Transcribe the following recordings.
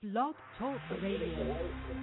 Blog Talk Radio.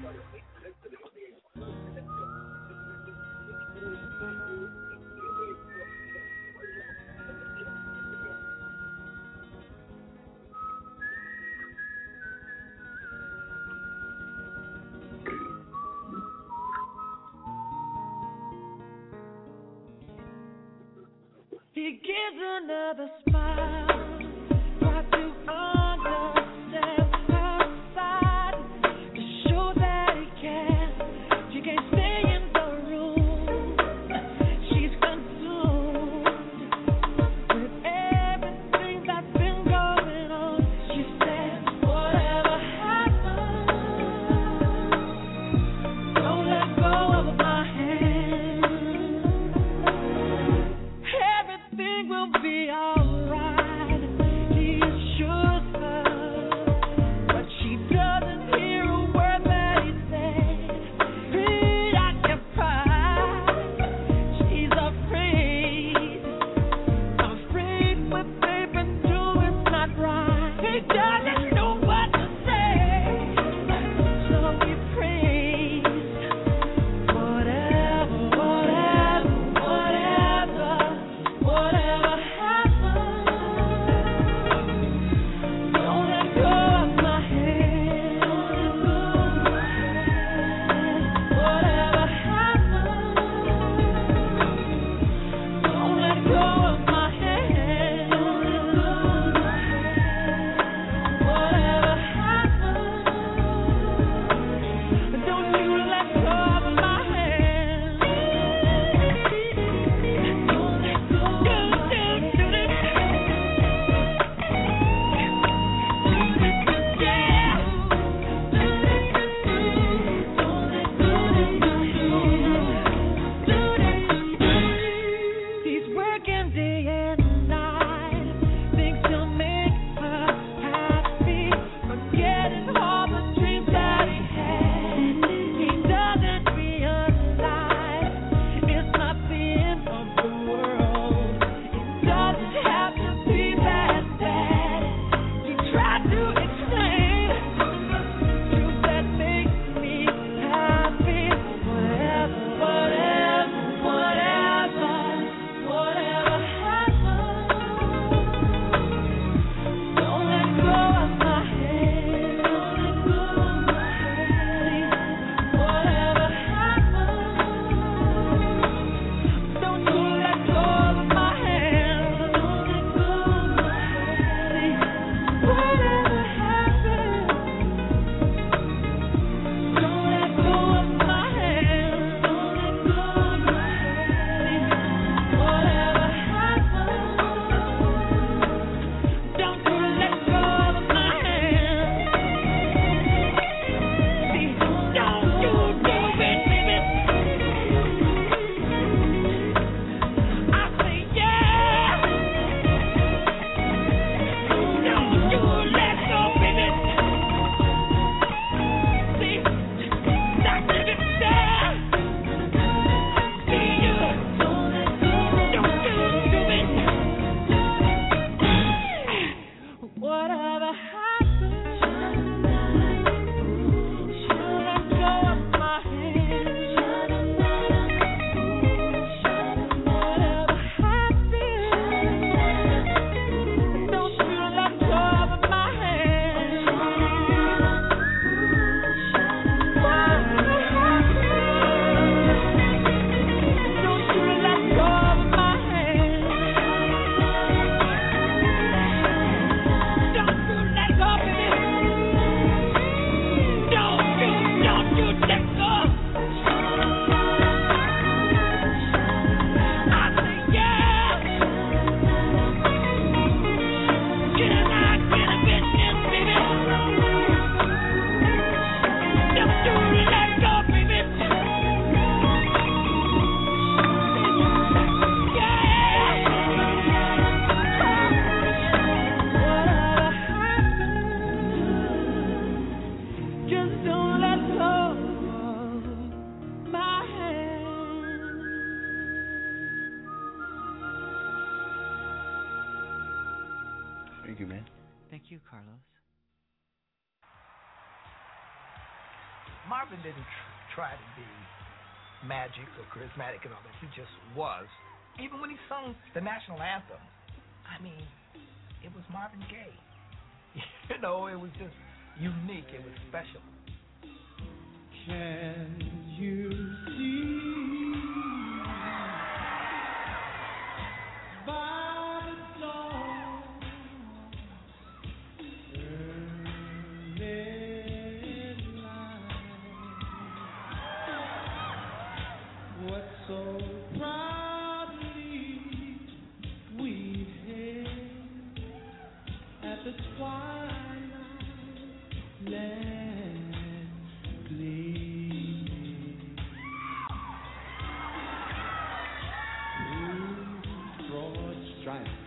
He gives another smile, try to understand her side, to show that he cares. She can't stay in the room, she's consumed with everything that's been going on. She says, whatever happens, don't let go of my hand. Everything will be alright, he assures her, but she doesn't hear a word that he said. Preoccupied, she's afraid what they've been doing's not right. He doesn't know what to say, so he prays. Whatever happens, don't let go of my hand. Whatever happens, don't let go of my hand. Whatever happens, don't you let go of my hand. Don't let go of my hand. He's working day and night, thinks he'll make her happy, forgetting all the dreams that he had. He doesn't realize it's not the end of the world. It doesn't have to be that bad. He tried to explain truth that makes me happy. Whatever happens, don't let go of my hand. Whatever happens, don't you let go of my hand. Whatever happens, don't let go of my hand. Whatever happens, don't you let go of my hand. Don't you do it, baby. I say yeah. Don't you let go, baby. See, stop it there. See you. Don't you do it. Whatever happens, don't let go of my hand. Whatever happens, don't you let go of my hand. Whatever happens, don't you let go of my hand. Don't you let go, baby. Don't you let go. I say yeah. Get in line, get a business, baby. Don't you let go, baby. Yeah. Whatever happens, just don't let go of my hand. Thank you, man. Thank you, Carlos. Marvin didn't try to be magic or charismatic and all that. He just was. Even when he sung the national anthem, I mean, it was Marvin Gaye. You know, it was just unique. It was special. Can you see by the dawn's early light what so proudly we hailed at the twilight land gleaming through broad stripes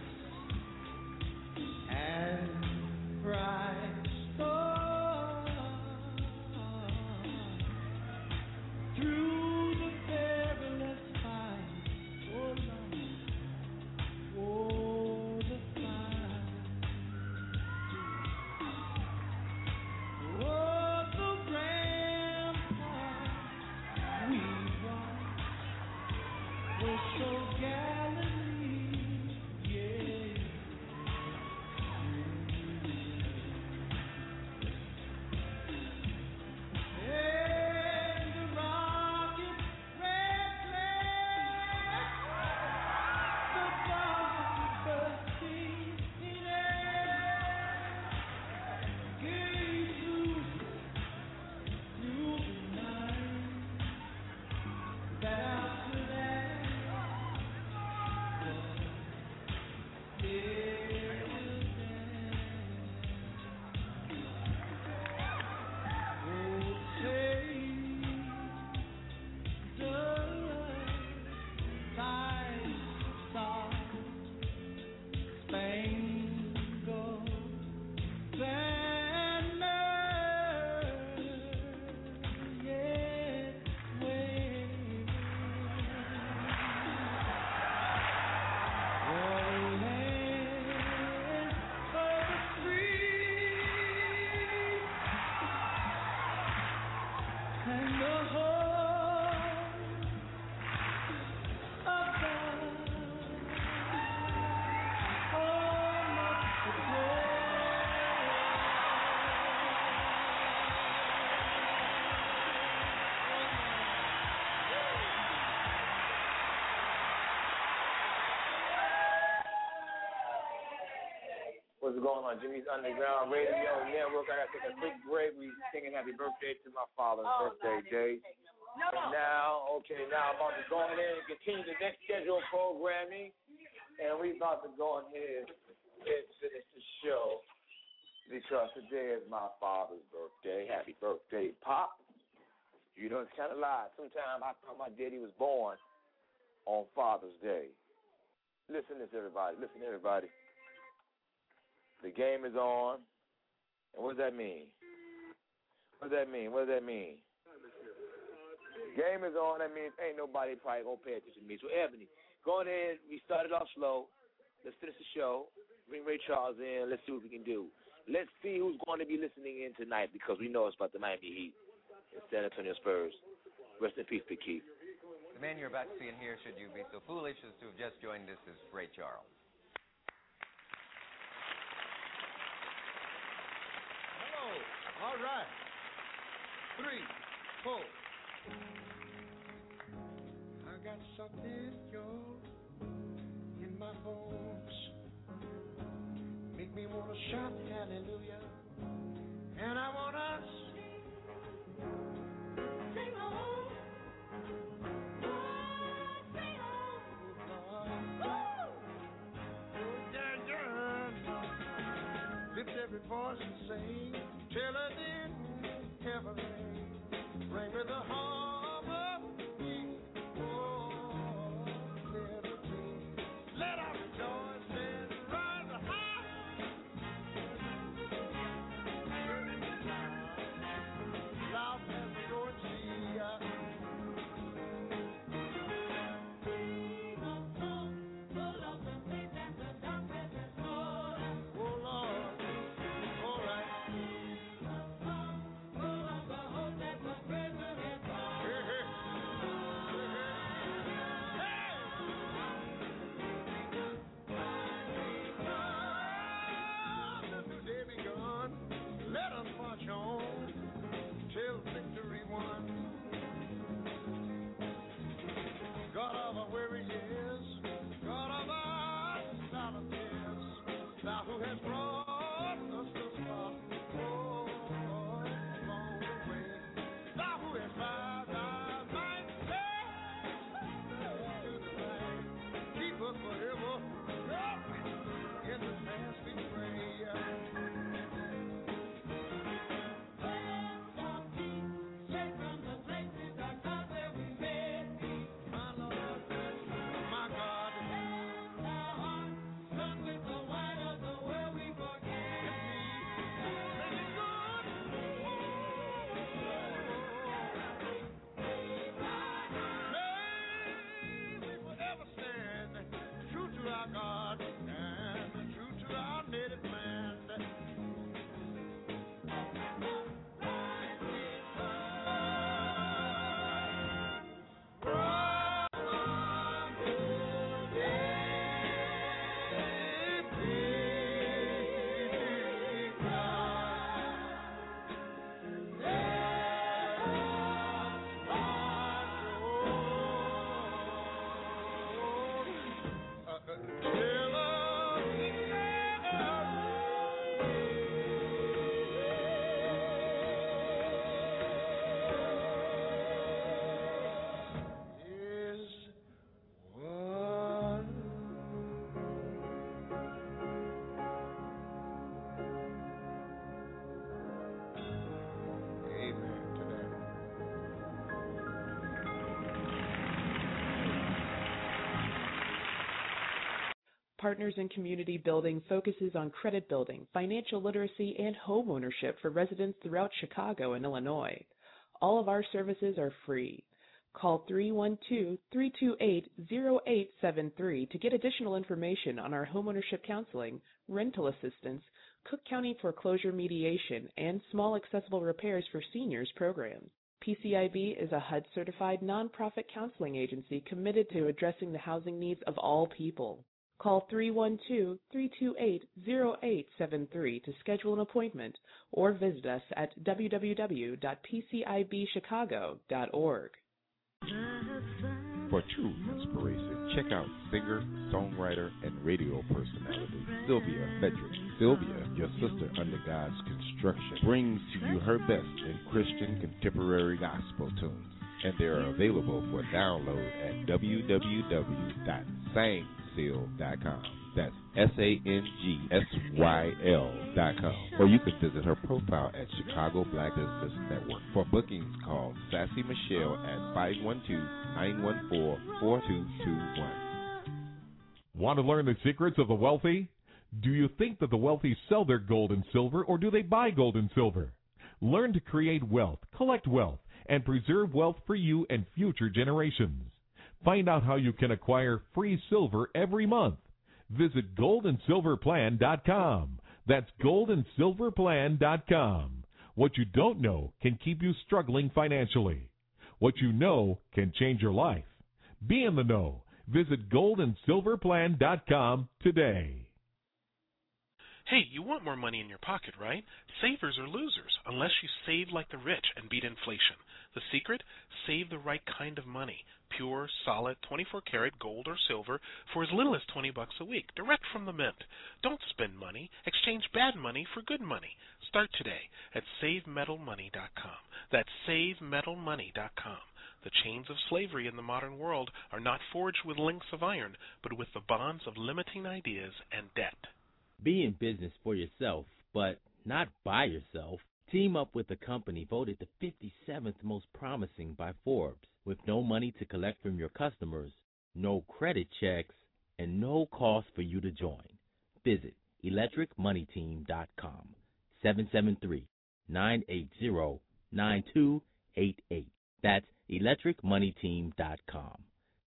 and bright stars through the perilous fight. Oh Lord, oh the fight. Oh, the rampart we watched was so gallantly, yeah. And the rocket red flag, the bomb bursting in air, gave through the night that after that What's going on? Jimmy's Underground Radio Network. I got to take a quick break. We're singing happy birthday to my father's birthday day. And now I'm about to go ahead and continue the next scheduled programming. And we're about to go ahead and finish the show because today is my father's birthday. Happy birthday, Pop. You know, it's kind of live. Sometimes I thought my daddy was born on Father's Day. Listen to this, everybody. Listen, everybody. The game is on. And what does that mean? What does that mean? What does that mean? Game is on. That means ain't nobody probably going to pay attention to me. So, Ebony, go ahead. We started off slow. Let's finish the show. Bring Ray Charles in. Let's see what we can do. Let's see who's going to be listening in tonight because we know it's about the Miami Heat and San Antonio Spurs. Rest in peace, Big Keith. The man you're about to see and hear, should you be so foolish as to have just joined us, is Ray Charles. All right. 3, 4. I got something, yo, in my bones. Make me want to shout hallelujah. And I want to sing on. Sing on. Oh, yeah, yeah. Lift every voice and sing. Till it in heaven, bring me the harmony, oh, liberty. Let our rejoice and rise high. Loud as the Lord see us. Full of the faith and the darkness is Lord. Oh Lord, all right. Partners in Community Building focuses on credit building, financial literacy, and home ownership for residents throughout Chicago and Illinois. All of our services are free. Call 312-328-0873 to get additional information on our homeownership counseling, rental assistance, Cook County foreclosure mediation, and small accessible repairs for seniors programs. PCIB is a HUD-certified nonprofit counseling agency committed to addressing the housing needs of all people. Call 312-328-0873 to schedule an appointment or visit us at www.pcibchicago.org. For true inspiration, check out singer, songwriter, and radio personality Sylvia Frederick. Sylvia, your sister under God's construction, brings to you her best in Christian contemporary gospel tunes, and they are available for download at www.sangsyl.com. That's SANGSYL.com. Or you can visit her profile at Chicago Black Business Network. For bookings, call Sassy Michelle at 512-914-4221. Want to learn the secrets of the wealthy? Do you think that the wealthy sell their gold and silver, or do they buy gold and silver? Learn to create wealth, collect wealth, and preserve wealth for you and future generations. Find out how you can acquire free silver every month. Visit goldandsilverplan.com. That's goldandsilverplan.com. What you don't know can keep you struggling financially. What you know can change your life. Be in the know. Visit goldandsilverplan.com today. Hey, you want more money in your pocket, right? Savers are losers unless you save like the rich and beat inflation. The secret? Save the right kind of money. Pure, solid, 24-karat gold or silver for as little as $20 a week, direct from the mint. Don't spend money. Exchange bad money for good money. Start today at SaveMetalMoney.com. That's SaveMetalMoney.com. The chains of slavery in the modern world are not forged with links of iron, but with the bonds of limiting ideas and debt. Be in business for yourself, but not by yourself. Team up with a company voted the 57th most promising by Forbes, with no money to collect from your customers, no credit checks, and no cost for you to join. Visit electricmoneyteam.com, 773-980-9288. That's electricmoneyteam.com,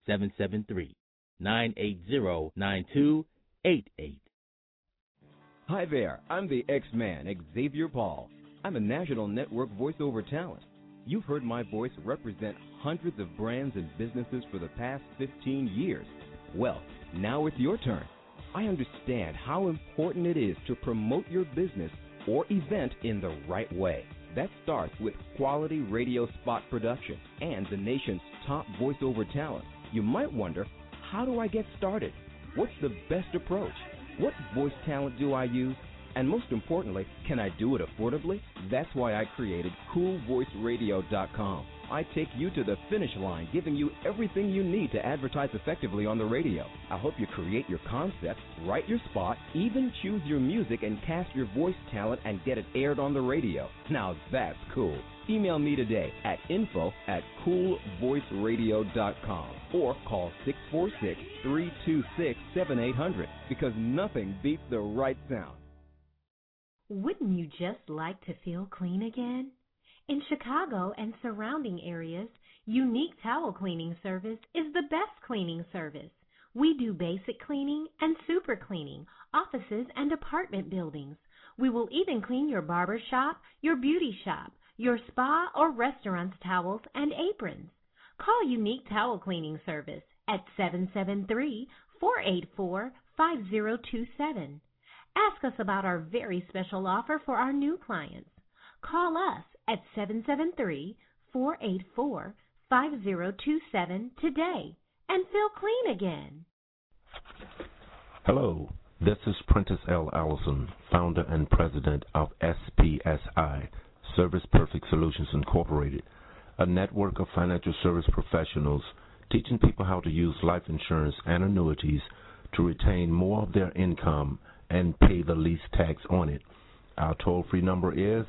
773-980-9288. Hi there, I'm the X-Man, Xavier Paul. I'm a national network voiceover talent. You've heard my voice represent hundreds of brands and businesses for the past 15 years. Well, now it's your turn. I understand how important it is to promote your business or event in the right way. That starts with quality radio spot production and the nation's top voiceover talent. You might wonder, how do I get started? What's the best approach? What voice talent do I use? And most importantly, can I do it affordably? That's why I created CoolVoiceRadio.com. I take you to the finish line, giving you everything you need to advertise effectively on the radio. I'll help you create your concept, write your spot, even choose your music and cast your voice talent and get it aired on the radio. Now that's cool. Email me today at info@coolvoiceradio.com or call 646-326-7800 because nothing beats the right sound. Wouldn't you just like to feel clean again? In Chicago and surrounding areas, Unique Towel Cleaning Service is the best cleaning service. We do basic cleaning and super cleaning, offices and apartment buildings. We will even clean your barber shop, your beauty shop, your spa or restaurant's towels and aprons. Call Unique Towel Cleaning Service at 773-484-5027. Ask us about our very special offer for our new clients. Call us at 773-484-5027 today and feel clean again. Hello, this is Prentice L. Allison, founder and president of SPSI, Service Perfect Solutions Incorporated, a network of financial service professionals teaching people how to use life insurance and annuities to retain more of their income and pay the least tax on it. Our toll-free number is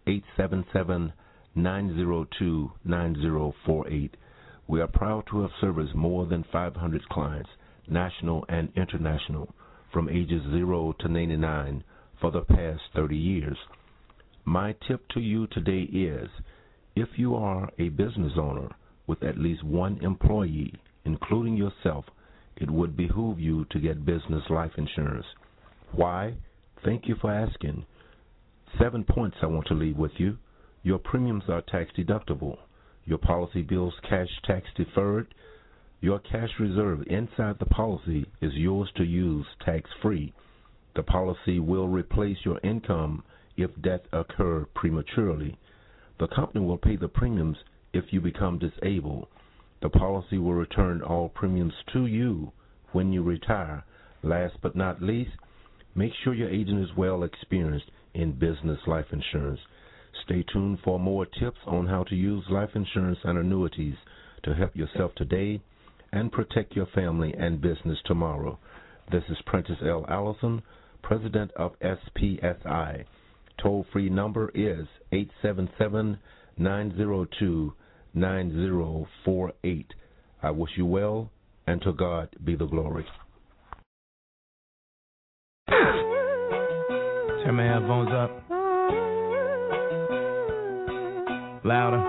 877-902-9048. We are proud to have serviced more than 500 clients, national and international. from ages 0 to 99 for the past 30 years. My tip to you today is, if you are a business owner with at least one employee, including yourself, it would behoove you to get business life insurance. Why? Thank you for asking. 7 points I want to leave with you. Your premiums are tax deductible. Your policy bills cash tax deferred. Your cash reserve inside the policy is yours to use tax-free. The policy will replace your income if death occurs prematurely. The company will pay the premiums if you become disabled. The policy will return all premiums to you when you retire. Last but not least, make sure your agent is well experienced in business life insurance. Stay tuned for more tips on how to use life insurance and annuities to help yourself today and protect your family and business tomorrow. This is Prentice L. Allison, President of SPSI. Toll-free number is 877-902-9048. I wish you well, and to God be the glory. Turn my headphones up. Louder.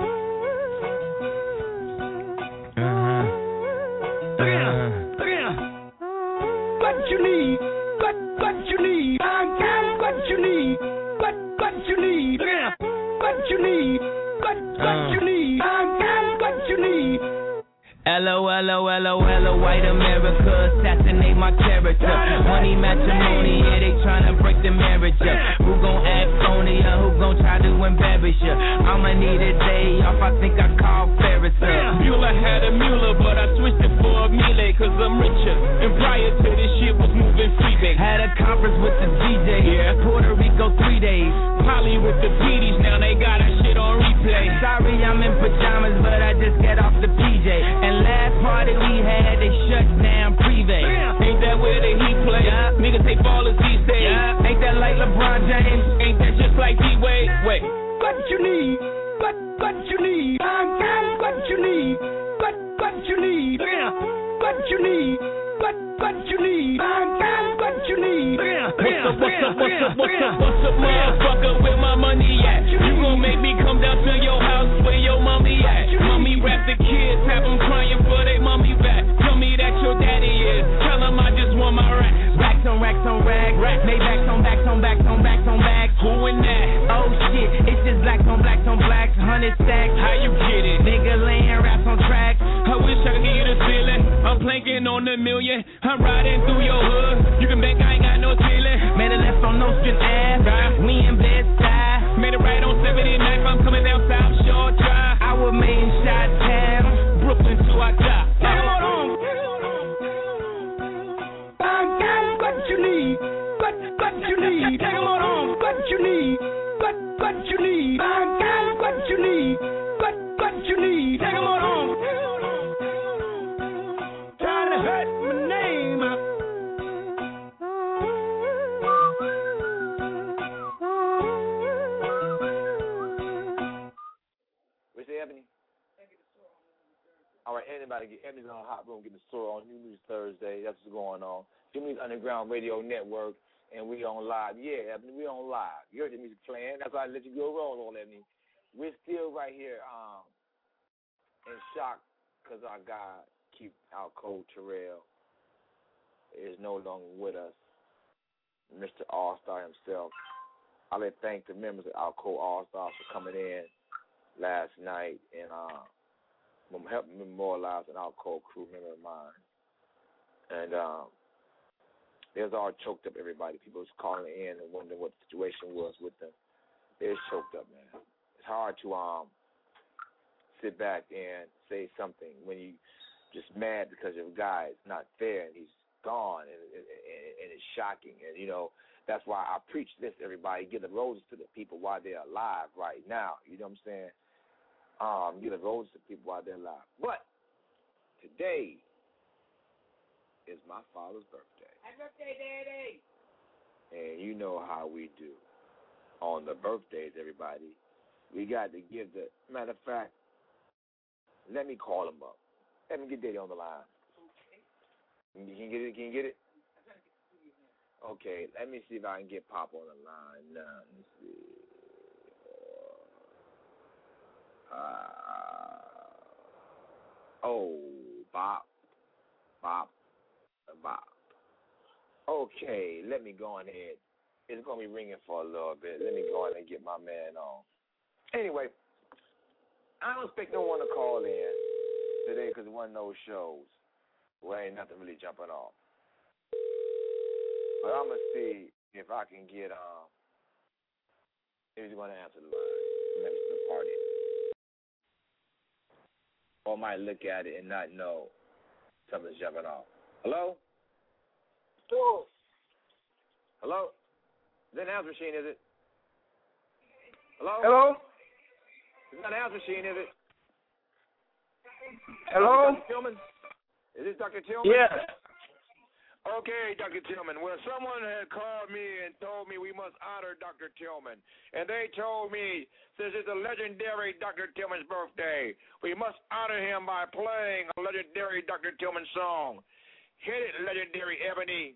What you need? What you need? I got what you need. What you need? What you need? What you need? I got what you need. Hello, white America, assassinate my character. Money matrimony, yeah, they tryna break the marriage up. Who gon' act phony or who gon' try to embarrass you? I'ma need a day off, I think I call Ferris up. Mueller had a Mueller, but I switched it for a Miele, cause I'm richer. And prior to this shit was moving freebase. Had a conference with the DJ, yeah. Puerto Rico 3 days. Polly with the PDs, now they got that shit on replay. Sorry, I'm in pajamas, but I just got off the PJ. And last party we had, they shut down Privé. Ain't that where the Heat play? Yeah. Niggas take ballers these days. Yeah. Ain't that like LeBron James? Ain't that just like D-Wade? Wait. What you need? What you need? I got what you need. What you need? What you need? What you need? I got what you need. What's up, motherfucker? Where my money at? You gon' make me come down to your house where your mommy at? Mommy rap the kids, have them crying for they mommy back. Tell me that your daddy is. Tell them I just want my racks. Racks on racks on racks. Maybachs on backs on backs on backs on backs. Who in that? Oh shit, it's just blacks on blacks on blacks. 100 stacks. How you get it? Nigga laying raps on tracks. I wish I could give you the feeling. I'm planking on the million. I'm riding through your hood. You can bet I ain't got no ceiling. Made a left on Nostrand Ave. We in Bed-Stuy. Made a right on 79th. I'm coming down South Shore Drive. I was made in Chi-Town. Brooklyn till I die. Come on. I got what you need. What you need? Come on. What you need? What you need? I got what you need. What you need? Come on. Trying to hurt my name. Where's Ebony? All right, Ebony's on Hot Room getting the story on New News Thursday. That's what's going on. Jimmy's Underground Radio Network, and we on live. Yeah, Ebony, we on live. You heard the music playing. That's why I let you go roll on, Ebony. We're still right here in shock because our guy, Keith Alco Terrell, is no longer with us. Mr. All-Star himself. I'd like to thank the members of Alco All-Star for coming in last night and helping memorialize an Alco crew member of mine. And they was all choked up, everybody. People was calling in and wondering what the situation was with them. They was choked up, man. It's hard to sit back and say something when you just mad because your guy is not there and he's gone, and it's shocking. And, you know, that's why I preach this, everybody. Give the roses to the people while they're alive right now. You know what I'm saying? Give the roses to people while they're alive. But today is my father's birthday. Happy birthday, Daddy. And you know how we do on the birthdays, everybody. We got to give the, matter of fact, let me call him up. Let me get Daddy on the line. Can you get it? Okay, let me see if I can get Pop on the line now. Let me see. Bob. Okay, let me go on ahead. It's going to be ringing for a little bit. Let me go ahead and get my man on. Anyway, I don't expect no one to call in today because it wasn't those shows where ain't nothing really jumping off. But I'm going to see if I can get, if he's going to answer the line next to the party. Or might look at it and not know something's jumping off. Hello? Hello? Is that an answer machine, is it? Hello? Hello? It's not an answer machine, is it? Hello? Dr. Tillman? Is this Dr. Tillman? Yes. Okay, Dr. Tillman. Well, someone had called me and told me we must honor Dr. Tillman. And they told me, since it's a legendary Dr. Tillman's birthday, we must honor him by playing a legendary Dr. Tillman song. Hit it, legendary Ebony.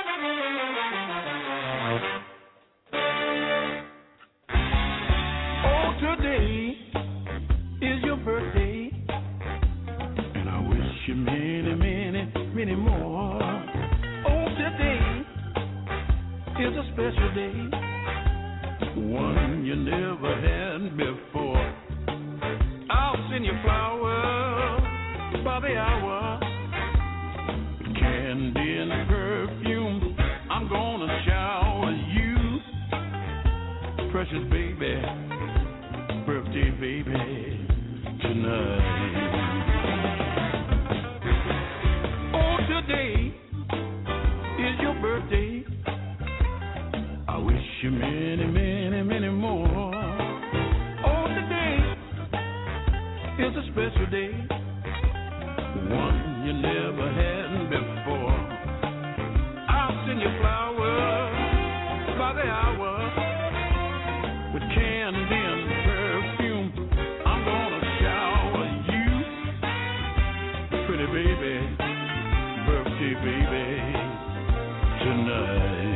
Oh, today is your birthday, and I wish you many, many, many more. Oh, today is a special day, one you never had before. I'll send you flowers by the hour, candy and perfume. I'm gonna shower you, precious baby, birthday baby, tonight. Oh, today is your birthday. I wish you many, many, many more. Oh, today is a special day, one you never had before. I'll send you flowers by the hour with candy and perfume. I'm gonna shower you, pretty baby, birthday baby, tonight.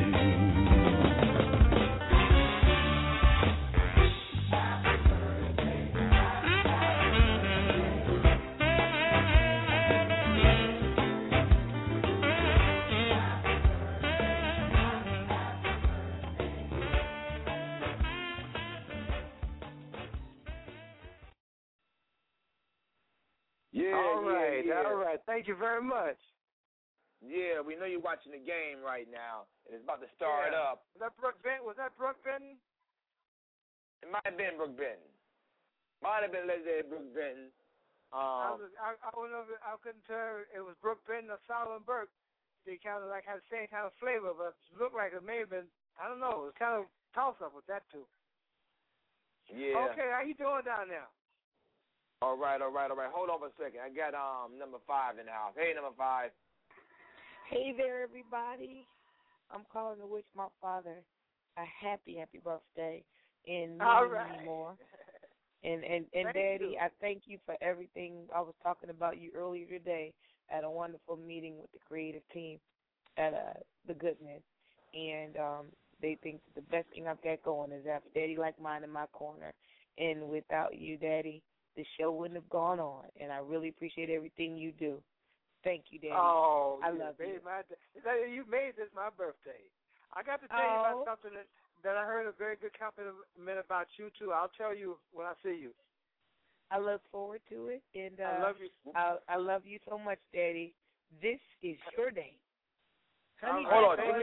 All right. Thank you very much. Yeah, we know you're watching the game right now, and it's about to start up. Was that Brooke Benton? It might have been Brooke Benton. Might have been legendary Brooke Benton. I couldn't tell if it was Brooke Benton or Solomon Burke. They kind of like had the same kind of flavor, but it looked like it may have been, I don't know, it was kind of toss-up with that too. Yeah. Okay, how you doing down there? All right. Hold on for a second. I got number 5 in the house. Hey, number 5. Hey there, everybody. I'm calling to wish my father a happy birthday and many more. And Daddy, I thank you for everything. I was talking about you earlier today at a wonderful meeting with the creative team at The Goodman. And they think that the best thing I've got going is have Daddy like mine in my corner. And without you, Daddy, the show wouldn't have gone on. And I really appreciate everything you do. Thank you, Daddy. Oh, I love you. You made this my birthday. I got to tell you about something that I heard a very good compliment about you, too. I'll tell you when I see you. I look forward to it. And I love you. I love you so much, Daddy. This is your day. Honey, hold on,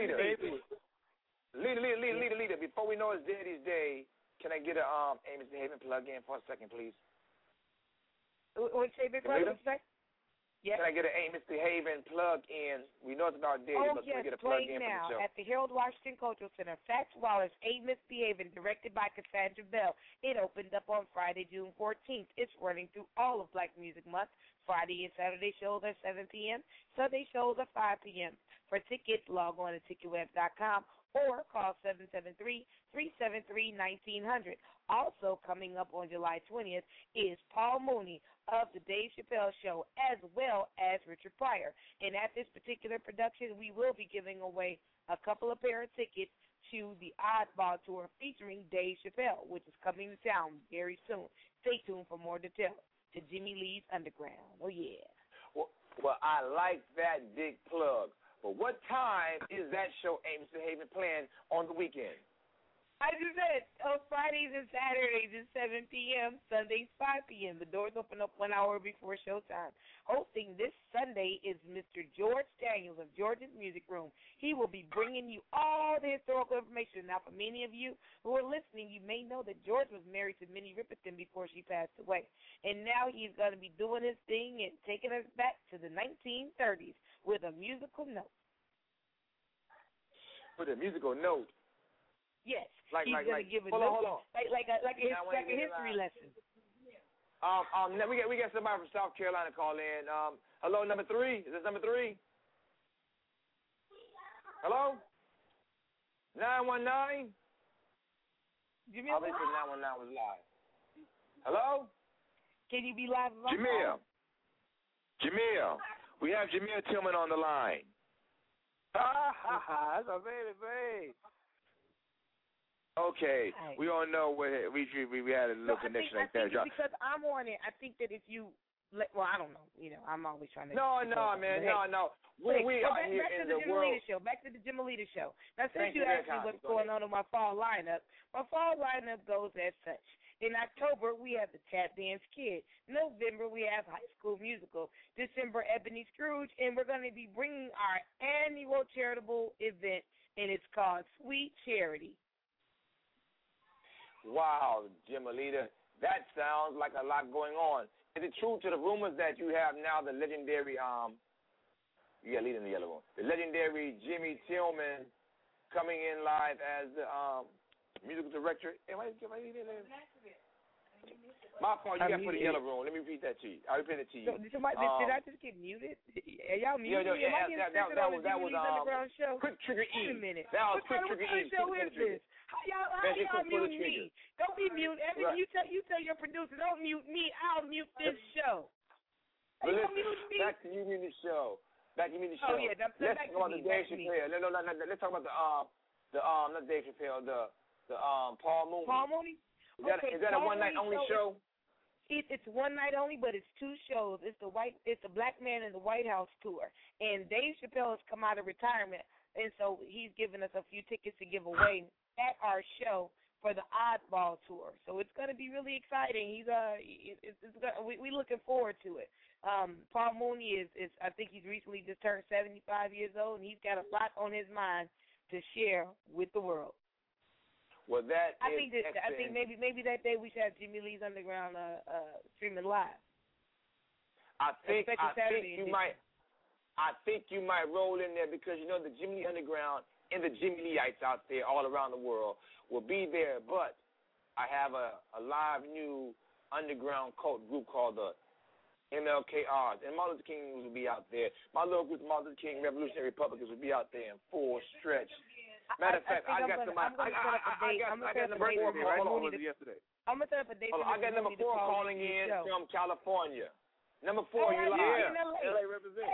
Leader. Before we know it's Daddy's Day, can I get a Amos DeHaven plug in for a second, please? What say, big brother? Yes. Can I get an Amos DeHaven plug in? We know it's about Daddy, but can we get a plug in for the show? At the Harold Washington Cultural Center, Fats Wallace, Amos DeHaven, directed by Cassandra Bell. It opened up on Friday, June 14th. It's running through all of Black Music Month. Friday and Saturday shows are 7 p.m. Sunday shows are 5 p.m. For tickets, log on to ticketweb.com or call 373-1900. Also coming up on July 20th is Paul Mooney of the Dave Chappelle Show, as well as Richard Pryor. And at this particular production, we will be giving away a couple of pair of tickets to the Oddball Tour featuring Dave Chappelle, which is coming to town very soon. Stay tuned for more details to Jimmy Lee's Underground. Oh, yeah. Well, I like that big plug. But what time is that show, Mr. Haven, playing on the weekend? I just said, on Fridays and Saturdays at 7 p.m., Sundays 5 p.m. The doors open up 1 hour before showtime. Hosting this Sunday is Mr. George Daniels of George's Music Room. He will be bringing you all the historical information. Now, for many of you who are listening, you may know that George was married to Minnie Riperton before she passed away. And now he's going to be doing his thing and taking us back to the 1930s with a musical note. With a musical note? Yes, he's going to give a hold note, on. like a history lesson. We got somebody from South Carolina call in. Hello, number 3. Is this number 3? Hello? 919? I think the 919 was live. Hello? Can you be live? Jamil, we have Jamil Tillman on the line. That's a baby. Okay, we all know what we had a little connection like that. Because I'm on it, I think that if you, I don't know. I'm always trying to. No, man, no. We are here in the world. Back to the Jim Alita show. Now, since you asked me what's going on in my fall lineup, my fall lineup goes as such. In October, we have the Tap Dance Kid. November, we have High School Musical. December, Ebony Scrooge. And we're going to be bringing our annual charitable event, and it's called Sweet Charity. Wow, Jim Alita, that sounds like a lot going on. Is it true to the rumors that you have now the legendary, lead in the yellow one, the legendary Jimmy Tillman coming in live as the musical director? My fault, you got to put the yellow room. Let me repeat that to you. I'll repeat it to you. Did I just get muted? Y'all muted me? That was Quick Trigger E. Wait a minute. That was Quick Trigger E. What kind of show is this? How y'all mute me? Don't be mute. You tell your producer, don't mute me. I'll mute this show. Back to you in the show. Oh, yeah. Let's talk about the Dave Chappelle. No. Let's talk about not Dave Chappelle, the Paul Mooney. Paul Mooney? Is that a one-night only show? It's one night only, but it's 2 shows. It's the Black Man in the White House tour, and Dave Chappelle has come out of retirement, and so he's given us a few tickets to give away at our show for the Oddball Tour. So it's going to be really exciting. We're looking forward to it. Paul Mooney is I think he's recently just turned 75 years old, and he's got a lot on his mind to share with the world. Well, I think maybe that day we should have Jimmy Lee's Underground streaming live. I think you might roll in there because the Jimmy Lee Underground and the Jimmy Leeites out there all around the world will be there. But I have a live new underground cult group called the MLKRs, and Martin Luther King will be out there. My little group, Martin Luther King Revolutionary Republicans, will be out there in full stretch. Matter of fact, I got number 4 calling in yesterday. I'm going to set up a date. I got number 4 calling in from California. Number 4, you live. LA represent.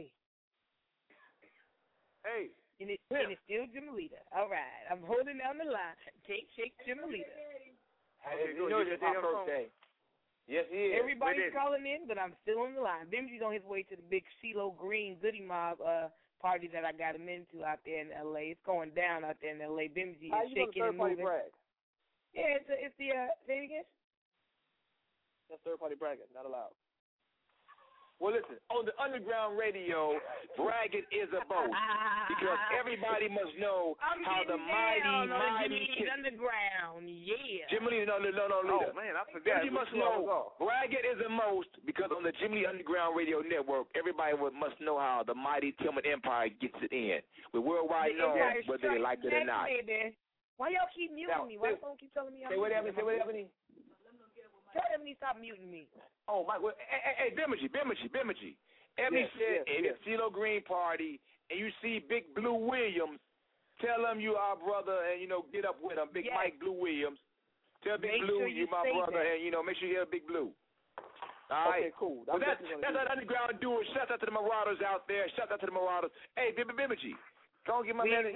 Hey. And it's still Jim Alita. All right. I'm holding down the line. Shake Jim Alita. Hey, it's my birthday. Yes, he is. Everybody's calling in, but I'm still on the line. Bimsy's on his way to the big CeeLo Green Goody Mob party that I got him into out there in L.A. It's going down out there in L.A. Bimsy is shaking and moving. Yeah, it's the say it again? That's third-party bragging. Not allowed. Well, listen, on the underground radio, bragging is a boast because everybody must know how the mighty underground, yeah. Jimmy Lee, no, leader. Oh man, I forgot. Everybody must know bragging is the most because on the Jimmy Lee Underground Radio Network, everybody must know how the mighty Tillman Empire gets it in. We're worldwide known whether they like it or not. Why y'all keep muting me? Why don't keep telling me? Say whatever. Tell them to stop muting me. Oh, my. Hey, Bimiji. Ebony said, if it's CeeLo Green party and you see Big Blue Williams Tell him you our brother, and get up with him. Big Mike Blue Williams. Tell Big Blue you my brother, and make sure you hear Big Blue. All right. Okay, cool. Well, that's that underground duo. Shout out to the Marauders out there. Shout out to the Marauders. Hey, Bimiji, don't get my man.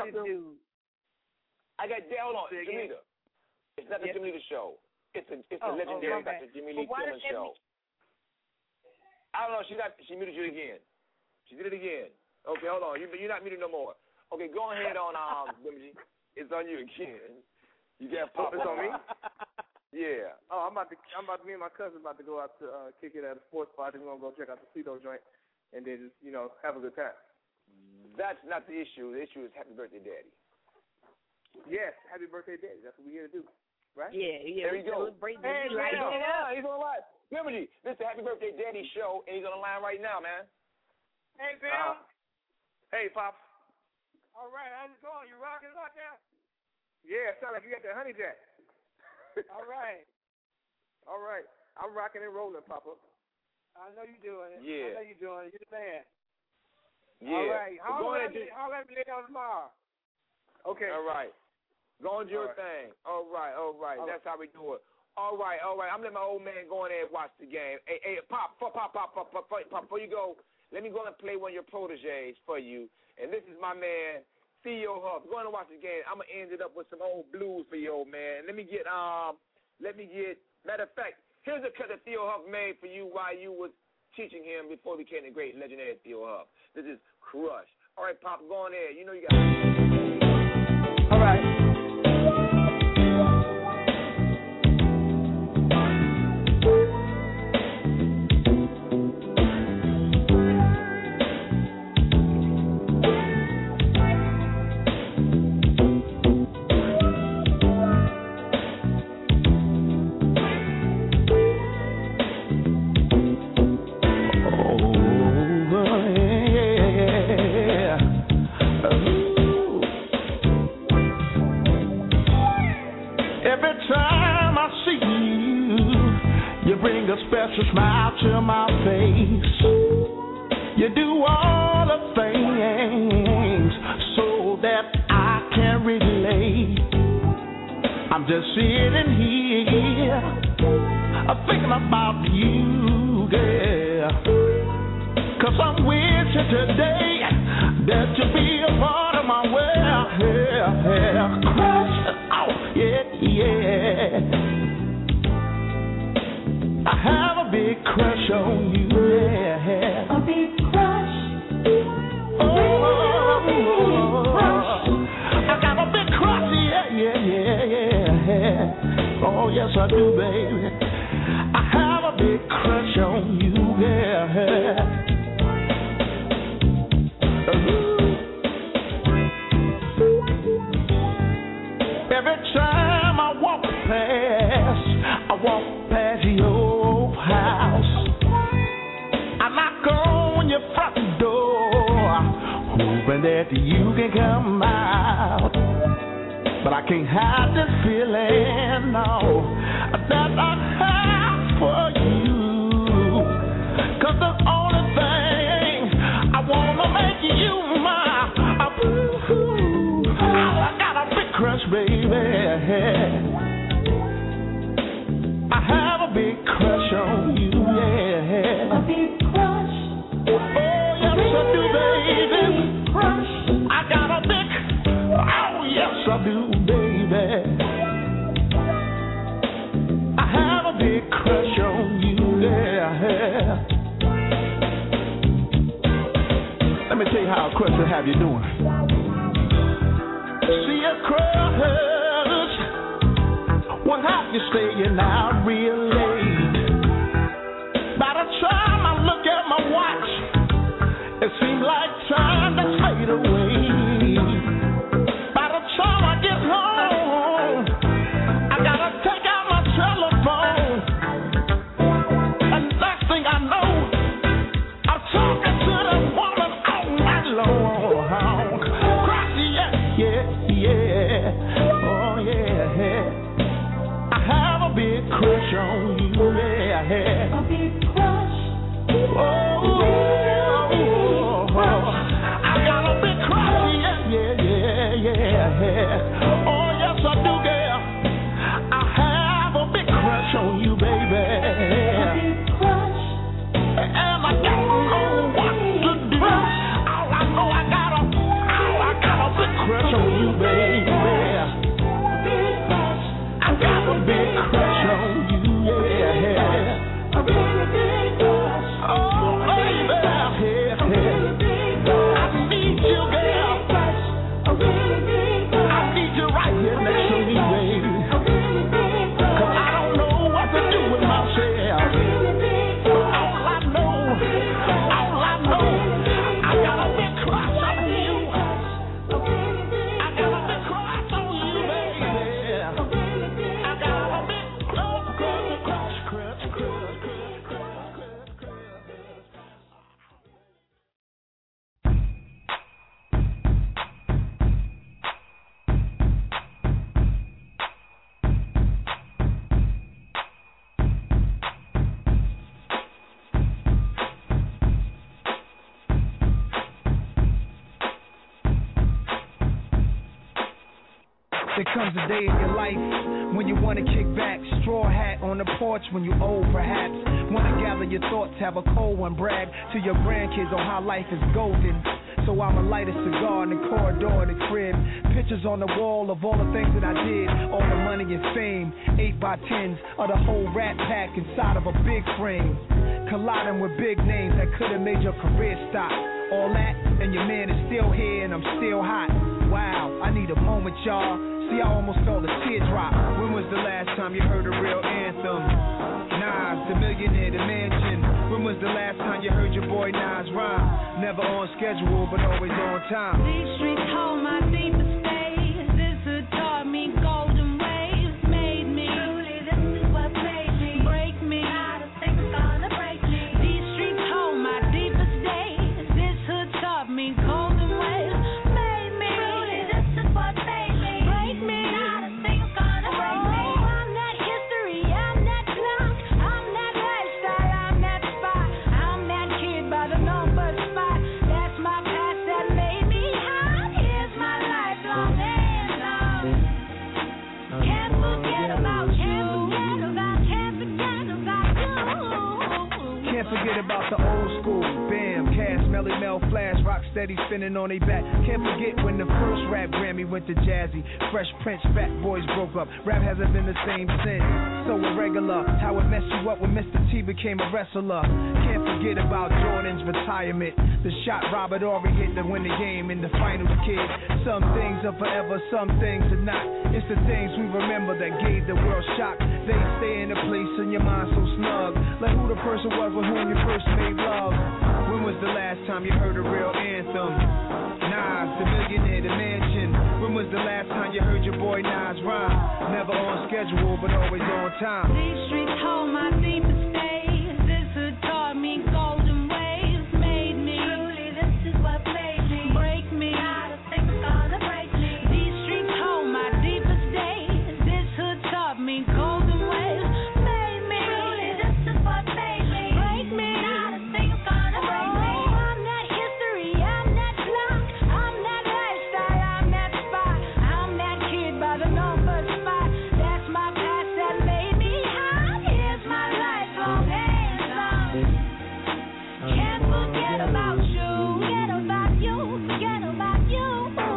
I got hold on, Jamila. It's not the Jamila show. It's the legendary Dr. Jamila Tillman show. I don't know. She muted you again. She did it again. Okay, hold on. You're not muted no more. Okay, go ahead on Bimiji. It's on you again. You got Pop. It's on me. Yeah. Oh, me and my cousin about to go out to kick it at a sports spot. We're gonna go check out the Cito joint, and then just have a good time. That's not the issue. The issue is Happy Birthday, Daddy. Yes, Happy Birthday, Daddy. That's what we're here to do, right? Yeah. There you go. Hey, he's on the line. Bimiji, this is the Happy Birthday, Daddy show, and he's on the line right now, man. Hey, Bill. Hey, Pop. All right, how's it going? You rocking out there? Yeah, sound like you got that honey jack. All right. I'm rocking and rolling, Papa. I know you're doing it. Yeah. I know you're doing it. You're the man. Yeah. All right. I'll let me lay down tomorrow. Okay. All right. Go and do your thing. All right. That's how we do it. All right. I'm letting my old man go in there and watch the game. Hey, Pop, before you go, let me go and play one of your proteges for you. And this is my man, Theo Huff. Go in and watch the game. I'm gonna end it up with some old blues for you, old man. Let me get matter of fact, here's a cut that Theo Huff made for you while you was teaching him before he became the great legendary Theo Huff. This is Crush. All right, Pop, go on there. You got All right. Special smile to my face. You do all the things so that I can relate. I'm just sitting here thinking about you, girl. 'Cause I'm wishing today that you'll be a part of my world. Crush, oh, yeah. I have a big crush on you, yeah. A big crush. I got a big crush, yeah. Oh, yes, I do, baby. I have a big crush on you, yeah. Every time I walk past your house, I knock on your front door, hoping that you can come out. But I can't hide this feeling, no, that I have for you. 'Cause the only thing I wanna make you my boo. I got a big crush, baby. I have a big crush on you, yeah. A big crush. Oh, yes, I do, baby. Crush. I got a big, oh, yes, I do, baby. I have a big crush on you, yeah. Let me tell you how a crush will have you doing. See a crush. Well, how you staying out real late? By the time I look at my watch, it seems like time to fade away. By the time I get home, I gotta take out my telephone. And next thing I know, I'm talking to the woman all night long. Crazy, yeah. Oh, yeah. I have a big crush on you, yeah. A big crush. Oh, I got a big crush, yeah. There comes a day in your life when you wanna kick back, straw hat on the porch when you old perhaps. Wanna gather your thoughts, have a cold one, brag to your grandkids on how life is golden. So I'ma light a cigar in the corridor of the crib. Pictures on the wall of all the things that I did, all the money and fame. 8x10s of the whole rat pack inside of a big frame. Colliding with big names that could've made your career stop. All that, and your man is still here and I'm still hot. Wow, I need a moment, y'all. See, I almost felt a teardrop. When was the last time you heard a real anthem? Nas, the millionaire, the mansion. When was the last time you heard your boy Nas rhyme? Never on schedule, but always on time. These streets hold my deepest days. This hood taught me golden waves. Made me. Truly, this is what made me. Break me. Not a thing's gonna break me. These streets hold my deepest days. This hood taught me golden waves. Made me. Truly, this is what made me. Break me. Not a thing's gonna break me. I'm that history. I'm that clock. I'm that lifestyle. I'm that spot. I'm that kid by the number spot. That's my past that made me hot. Here's my lifelong anthem. Can't forget about you. Can't forget about the old school. Bam, Cash, Melly Mel, Flash, Rock Steady spinning on they back. Can't forget when the first rap Grammy went to Jazzy. Fresh Prince, Fat Boys broke up. Rap hasn't been the same since. So irregular, how it messed you up when Mr. T became a wrestler. Can't forget about Jordan's retirement. The shot Robert Horry hit to win the game in the finals, kid. Some things are forever, some things are not. It's the things we remember that gave the world shock. They stay in a place in your mind so snug. Like who the person was with whom you first made love. When was the last time you heard a real anthem? Nas, the millionaire, the mansion. When was the last time you heard your boy Nas rhyme? Never on schedule, but always on time. These streets hold my deepest days. This hood taught me golden waves. Made me. Truly, this is what made me. Break me. Not a thing's gonna break me. These streets hold my deepest days. This hood taught me golden waves. Made me. Truly, this is what made me. Break me. Not a thing's gonna break me. I'm that history. I'm that clock. I'm that lifestyle. I'm that spot. I'm that kid by the number spot. That's my past that made me hot. Here's my lifelong anthem. Can't forget about you. Forget about you. Forget about you.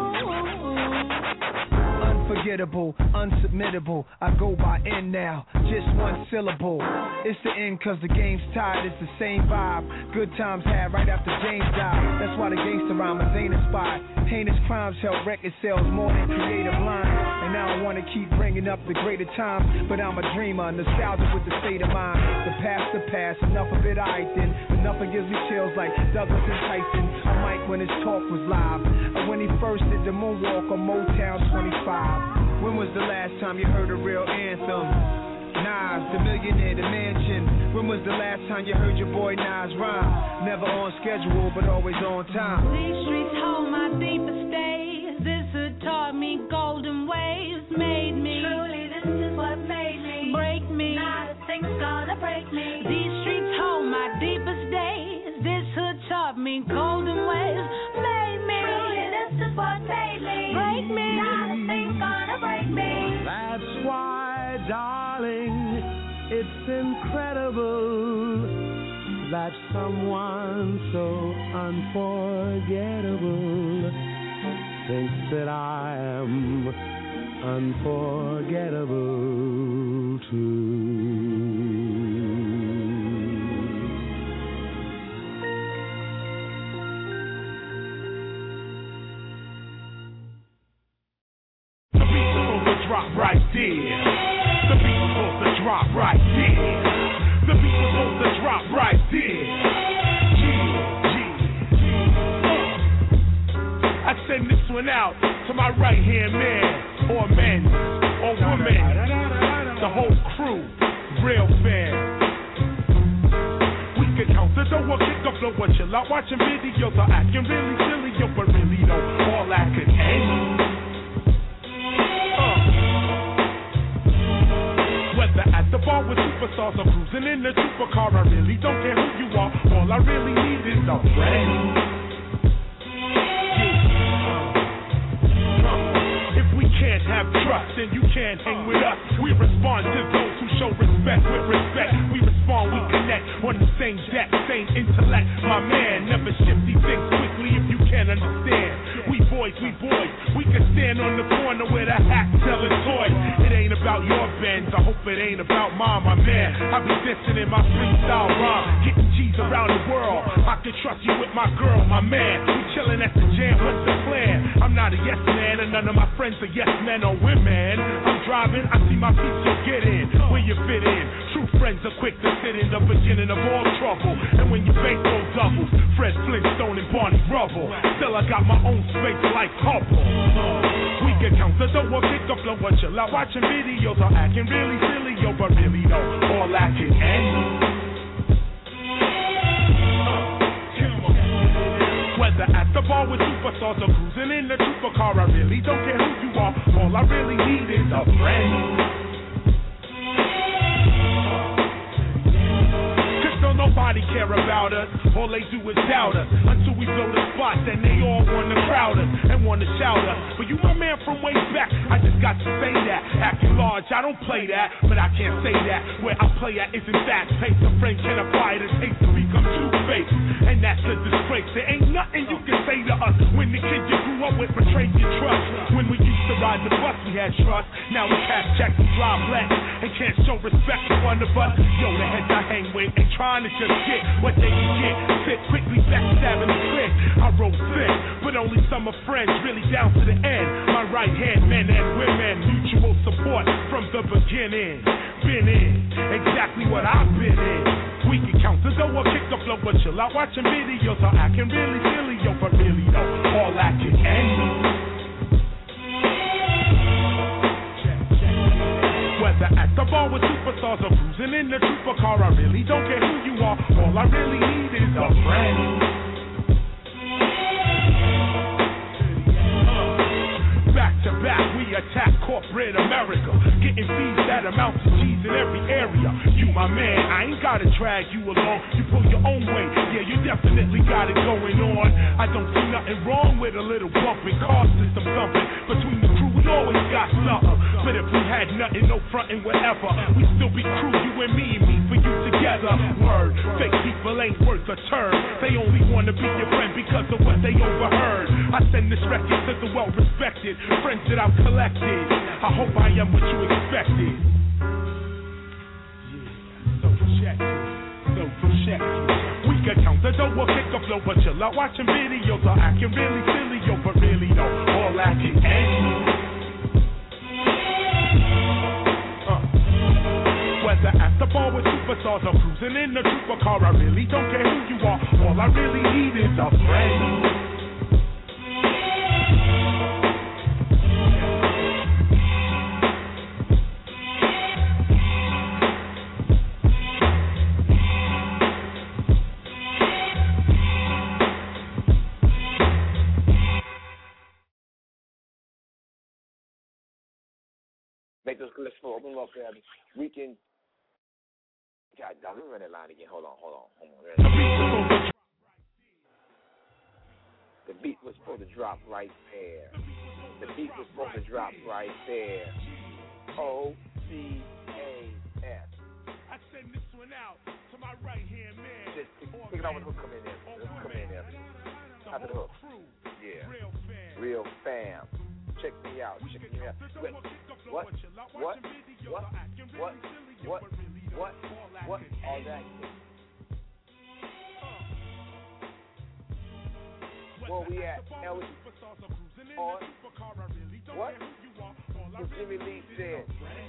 Unforgettable, unsubmittable. I go by N now, just one syllable. It's the end cause the game's tied. It's the same vibe. Good times had right after James died. That's why the gangster rhyme is ain't inspired. Heinous crimes help record sales more than creative lines. And now I wanna keep bringing up the greater times, but I'm a dreamer, nostalgic with the state of mind. The past, enough of it I then. Enough it gives me chills like Douglas and Tyson. On Mike when his talk was live, or when he first did the moonwalk on Motown 25. When was the last time you heard a real anthem? Nas, the millionaire, the mansion. When was the last time you heard your boy Nas rhyme? Never on schedule, but always on time. These streets hold my deepest days. This hood taught me golden waves. Made me. Truly, this is what made me. Break me. Not a thing's gonna break me. These streets hold my deepest days. This hood taught me golden waves. Made me. Truly, this is what made me. Break me. Not a thing's gonna break me. That's why, darling, it's incredible that someone so unforgettable thinks that I am unforgettable too. The beat's supposed to drop right there. The beat's supposed to drop right there. The beat's supposed to drop right there. I send this one out to my right-hand man, or men, or women, the whole crew, real fans. We can count the dough, kick up, blow, chill out, watching videos, or acting really silly, yo, but really though, all I could end. Whether at the bar with superstars or cruising in the supercar, I really don't care who you are, all I really need is a friend. can't have trust, then you can't hang with us. We respond to those who show respect with respect. We respond, we connect on the same deck, same intellect. My man, never shift these things quickly if you can't understand. We boys, we can stand on the corner with a hat selling toys. It ain't about your Benz, I hope it ain't about mine, my man. I be dancing in my freestyle rhyme, getting G's around the world. I can trust you with my girl, my man. We chillin' at the jam, what's the plan? I'm not a yes man, and none of my friends are yes men or women. I'm driving, I see my feet, so get in where you fit in. True friends are quick to sit in the beginning of all trouble. And when your bankroll doubles, Fred Flintstone and Barney Rubble. Still I got my own space like Hubble. We can count the dough or pick up flow or chill out watching videos or acting really silly, yo, but really no, all I can end. Whether at the bar with superstars or cruising in the trooper car, I really don't care who you are. All I really need is a friend. Nobody care about us, all they do is doubt us. Until we blow the spot, then they all wanna crowd us and wanna shout us. But you my man from way back, I just got to say that. Acting large, I don't play that, but I can't say that. Where I play at isn't that pace. A friend can acquire the taste to become two-faced, and that's a disgrace. There ain't nothing you can say to us when the kid you grew up with betrayed your trust. When we used to ride the bus, we had trust. Now we cash checks and fly blacks and can't show respect to one of us. Yo, the heads I hang with ain't trying to just get what they can get. Sit quickly, backstabbing the click. I roll thick, but only some of friends really down to the end. My right hand, men and women, mutual support from the beginning. Been in exactly what I've been in. We can count the dough or kick the flow, but chill out watching videos or acting really silly, yo, but really no, all I can end. Whether at the bar with superstars or cruising in the trooper car, I really don't care who you are. All I really need is a friend. Back to back, we attack corporate America, getting fees that amount to G's in every area. You my man, I ain't gotta drag you along. You pull your own way, yeah, you definitely got it going on. I don't see nothing wrong with a little bumping, car system thumping. Between the crew, we always got something. But if we had nothing, no frontin' whatever, we still be crew, you and me for you together. Word, fake people ain't worth a turn. They only wanna be your friend because of what they overheard. I send this record to the well-respected friends that I've collected. I hope I am what you expected. Yeah, so projected. We can count the dough or kick the flow, but chill out watching videos or acting really silly, yo, but really no, all I can end. Whether at the bar with superstars or cruising in the trooper car, I really don't care who you are. All I really need is a friend. Make those lists full. Open them up, Abby. We can. God, let me run that line again. Hold on. The beat was supposed to drop right there. The beat was supposed to drop right there. O-C-A-S. I send this one out to my right hand man. Just pick it out when the hook come in there. Come in there. After the hook. Yeah. Real fam. Check me out. Wait, what? All that. Where we at? Now we on what? So Jimmy Lee said.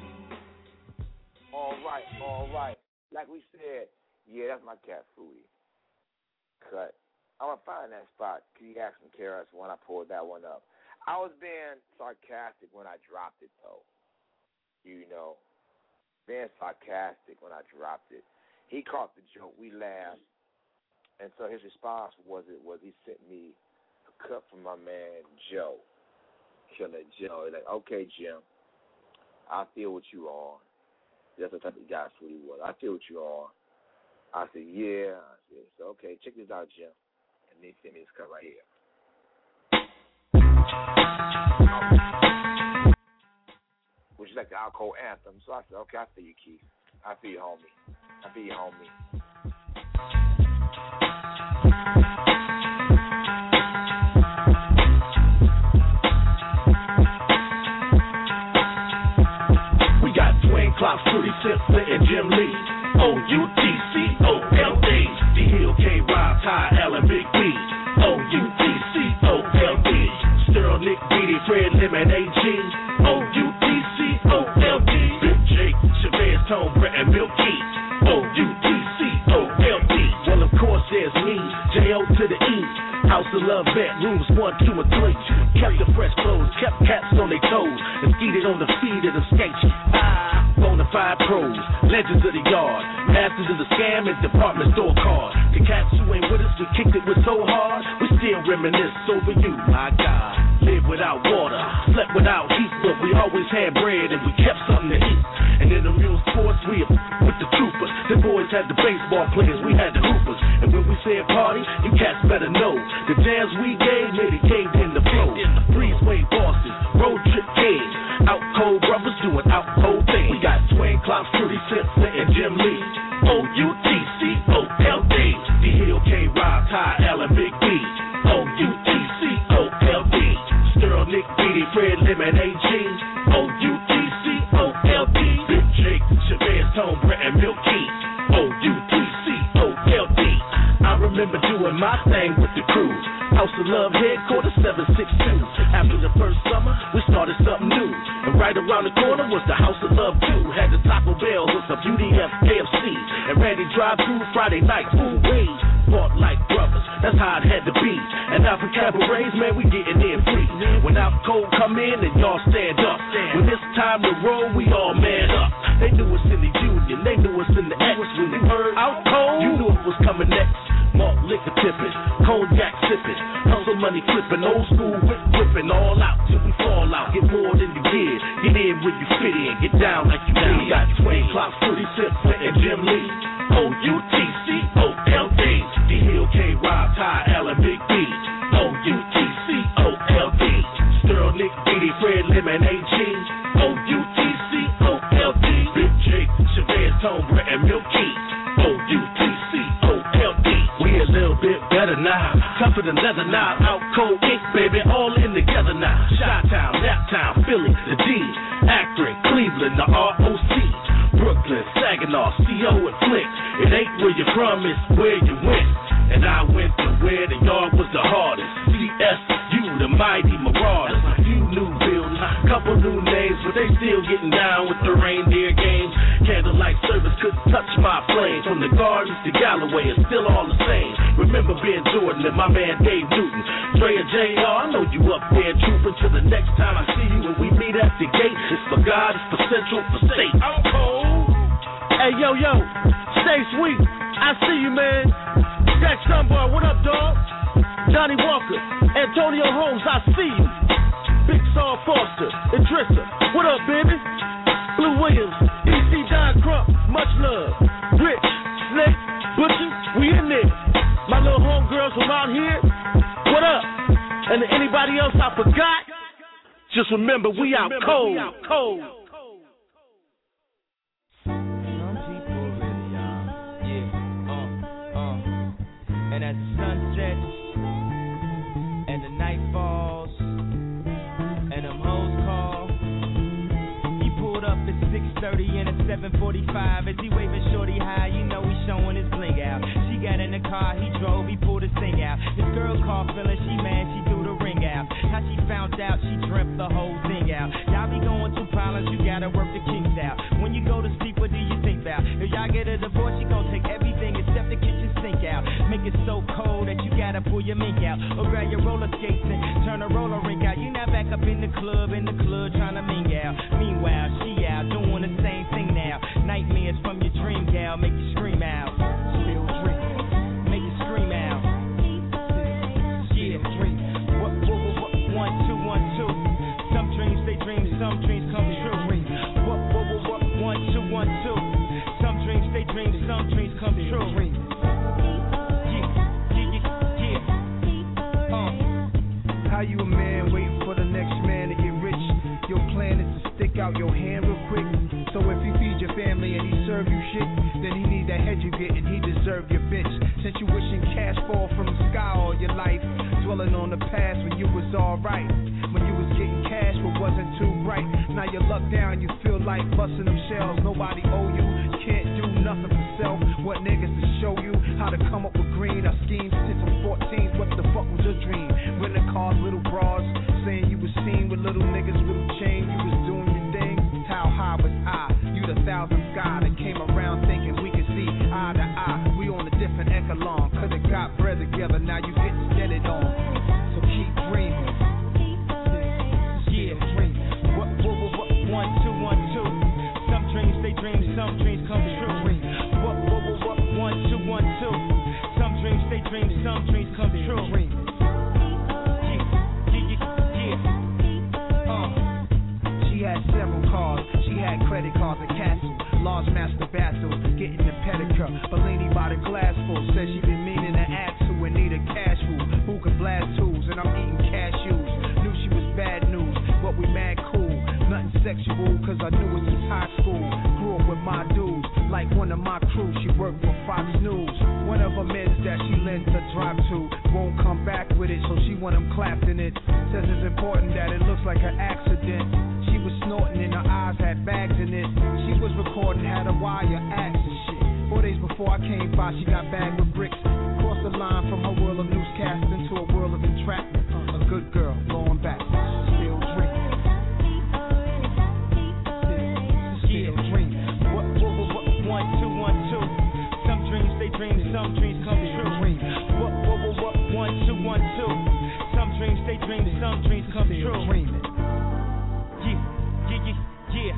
All right. Like we said, yeah, that's my cat Fooey. Cut. I'm gonna find that spot. Can you ask some KRS when I pulled that one up? I was being sarcastic when I dropped it, though. You know, being sarcastic when I dropped it. He caught the joke. We laughed. And so his response was he sent me a cut from my man Joe, Killer Joe. He's like, okay, Jim, I feel what you on. That's the type of guy he was. I feel what you on. I said, yeah. I said, so, okay, check this out, Jim. And then he sent me this cut right here. she liked the alcohol anthem. So I said, okay, I feel you, Keith. I feel you, homie. I feel you, homie. We got Twin Clocks, Fruity Simpson, and Jim Lee. O-U-T-C-O-L-D. D Hill, K-Rob, Ty, Allen, Big B. O-U-T-C-O-L-D. Sterl, Nick, Beatty, Fred, Lemon, A.G. O-U-T-C-O-L-D. Big Jake, Chavez, Tone, Brett, and Milky. O-U-T-C-O-L-D. Well, of course, there's me, J-O to the E. House of Love, bedrooms 1, 2, and 3. Kept the fresh clothes, kept cats on their toes, and skeeted on the feet of the sketchy. Bonafide pros, legends of the yard, masters of the scam and department store cars. The cats who ain't with us, we kicked it with so hard, we still reminisce over you, my God. Lived without water, slept without heat, but we always had bread and we kept something to eat. And in the real sports, we with the troopers. The boys had the baseball players, we had the hoopers. And when we said party, you cats better know the jams we gave made it caved in the flow. Breezeway bosses, road trip kings, out cold brothers doing out cold things. We got Twin Clocks, Fruity Simpson, and Jim Lee. O-U-T-C-O-L-D. D Hill, K-Rob, Ty, Allen, Big B. O-U-T-C-O-L-D. Sterl, Nick, Beatty, Fred, Lemon, A.G. O-U-T-C-O-L-D. Big Jake, Chavez, Tone, Brett, and Milky. O-U-T-C-O-L-D. I remember doing my thing with the crew. House of Love headquarters 762. After the first summer, we started something new. And right around the corner was the House of Love 2. Had the Taco Bell, hooked up UDF, KFC, and Randy drive-thru Friday nights. Ooh, wee, fought like brothers. That's how it had to be. And now for cabarets, man, we getting in free. When out cold come in and y'all stand up. When it's time to roll, we all man up. They knew us in the Union, they knew us in the X. When they heard out cold, you knew it was coming next. Malt liquor tipping, cognac sipping, hustle money flipping, old school whipping, all out till we fall out. Get more than you get, get in when you fit in, get down like you did. We got Twin Clocks, Fruity Simpson, and Jim Lee. O-U-T-C-O-L-D. D Hill, K-Rob, Ty, Allen, Big B. O-U-T-C-O-L-D. Sterl, Nick, Beatty, Fred, Lemon, A.G. O-U-T-C-O-L-D. Big Jake, Chavez, Tone, Brett, and Milky. O-U-T-C-O-L-D. We a little bit better now, tougher than leather now. Out cold ink, baby, all in together now. Chi-Town, Naptown, Philly, the D, Akron, Cleveland, the R.O.C., Brooklyn, Saginaw, C.O. and Flick. It ain't where you're from, it's where you went. And I went to where the yard was the hardest. CSU, the mighty Marauders. A few new buildings, couple new names, but they still getting down with the reindeer games. Candlelight service couldn't touch my flame. From the Gardens to Galloway, it's still all the same. Remember Ben Jordan and my man Dave Newton. Dre and JR, I know you up there trooping. Till the next time I see you and we meet at the gate. It's for God, it's for Central, for State. I'm cold. Hey, yo, stay sweet. I see you, man. Jack Sunboy, what up, dog? Johnny Walker, Antonio Holmes, I see you. Big Saul Foster, Idrissa, what up, baby? Blue Williams, E.C. Don Crump, much love. Rich, Snake, Butcher, we in there. My little homegirls from out here, what up? And anybody else I forgot, just remember we out cold. And as the sun sets and the night falls and them hoes call, he pulled up at 6:30 and at 7:45 as he waving shorty high, you know he showing his bling out. She got in the car, he drove, he pulled his thing out. His girl called feeling she mad, she threw the ring out. How she found out, she dreamt the whole thing out. Y'all be going through problems, you gotta work the kinks out. When you go to sleep, what do you think about? If y'all get a divorce, she gon' take everything except the kitchen sink out. Make it so cold that you gotta pull your mink out. Or grab your roller skates and turn a roller rink out. You not back up in the club trying to ming out. Meanwhile, she out doing the same thing now. Nightmares from your dream gal make you scream out. Still dreaming, make you scream out. Yeah, dream. What, 1, 2, 1, 2. Some dreams they dream, some dreams come true. What, 1, 2, 1, 2. Some dreams they dream, some dreams come true. How you a man waiting for the next man to get rich? Your plan is to stick out your hand then he need that head you get and he deserve your bitch. Since you wishing cash fall from the sky all your life, dwelling on the past when you was alright, when you was getting cash but wasn't too bright. Now you luck down, you feel like busting them shells. Nobody owe you, can't do nothing for self. What niggas to show you how to come up with green? Our schemes since I'm 14, what the fuck was your dream? Renting cars, little bras, saying you was seen with little niggas, little chain, you was doing your thing. How high was I? You the thousandth guy that came around thinking we could see eye to eye. We on a different echelon, could've got bread together, now you getting steadied on. So keep dreaming. Yeah, dream. What, 1, 2, 1, 2. Some dreams they dream, some dreams come true. What, 1, 2, 1, 2. Some dreams they dream, some dreams come true. She had several cars, she had credit cards and castles, large master battles, getting the pedicure. Bellini by the glassful, said she been meaning to ask who and need a cash who could blast tools, and I'm eating cashews. Knew she was bad news, but we mad cool. Nothing sexual, cause I knew it since high school. Grew up with my dudes, like one of my crew, she worked for Fox News. One of them is that she lends a drive to, won't come back with it, so she want him clapped in it. Says it's important that it looks like an accident. She was snorting and her eyes had bags in it. She was recording, had a wire axe and shit. 4 days before I came by, she got bagged with bricks. Crossed the line from her world of newscast into a world of entrapment. A good girl, going back, still dreaming. Still dreaming. What, 1, 2, 1, 2. Some dreams they dream, some dreams come true. What, 1, 2, 1, 2. Some dreams they dream, some dreams come true. Yeah.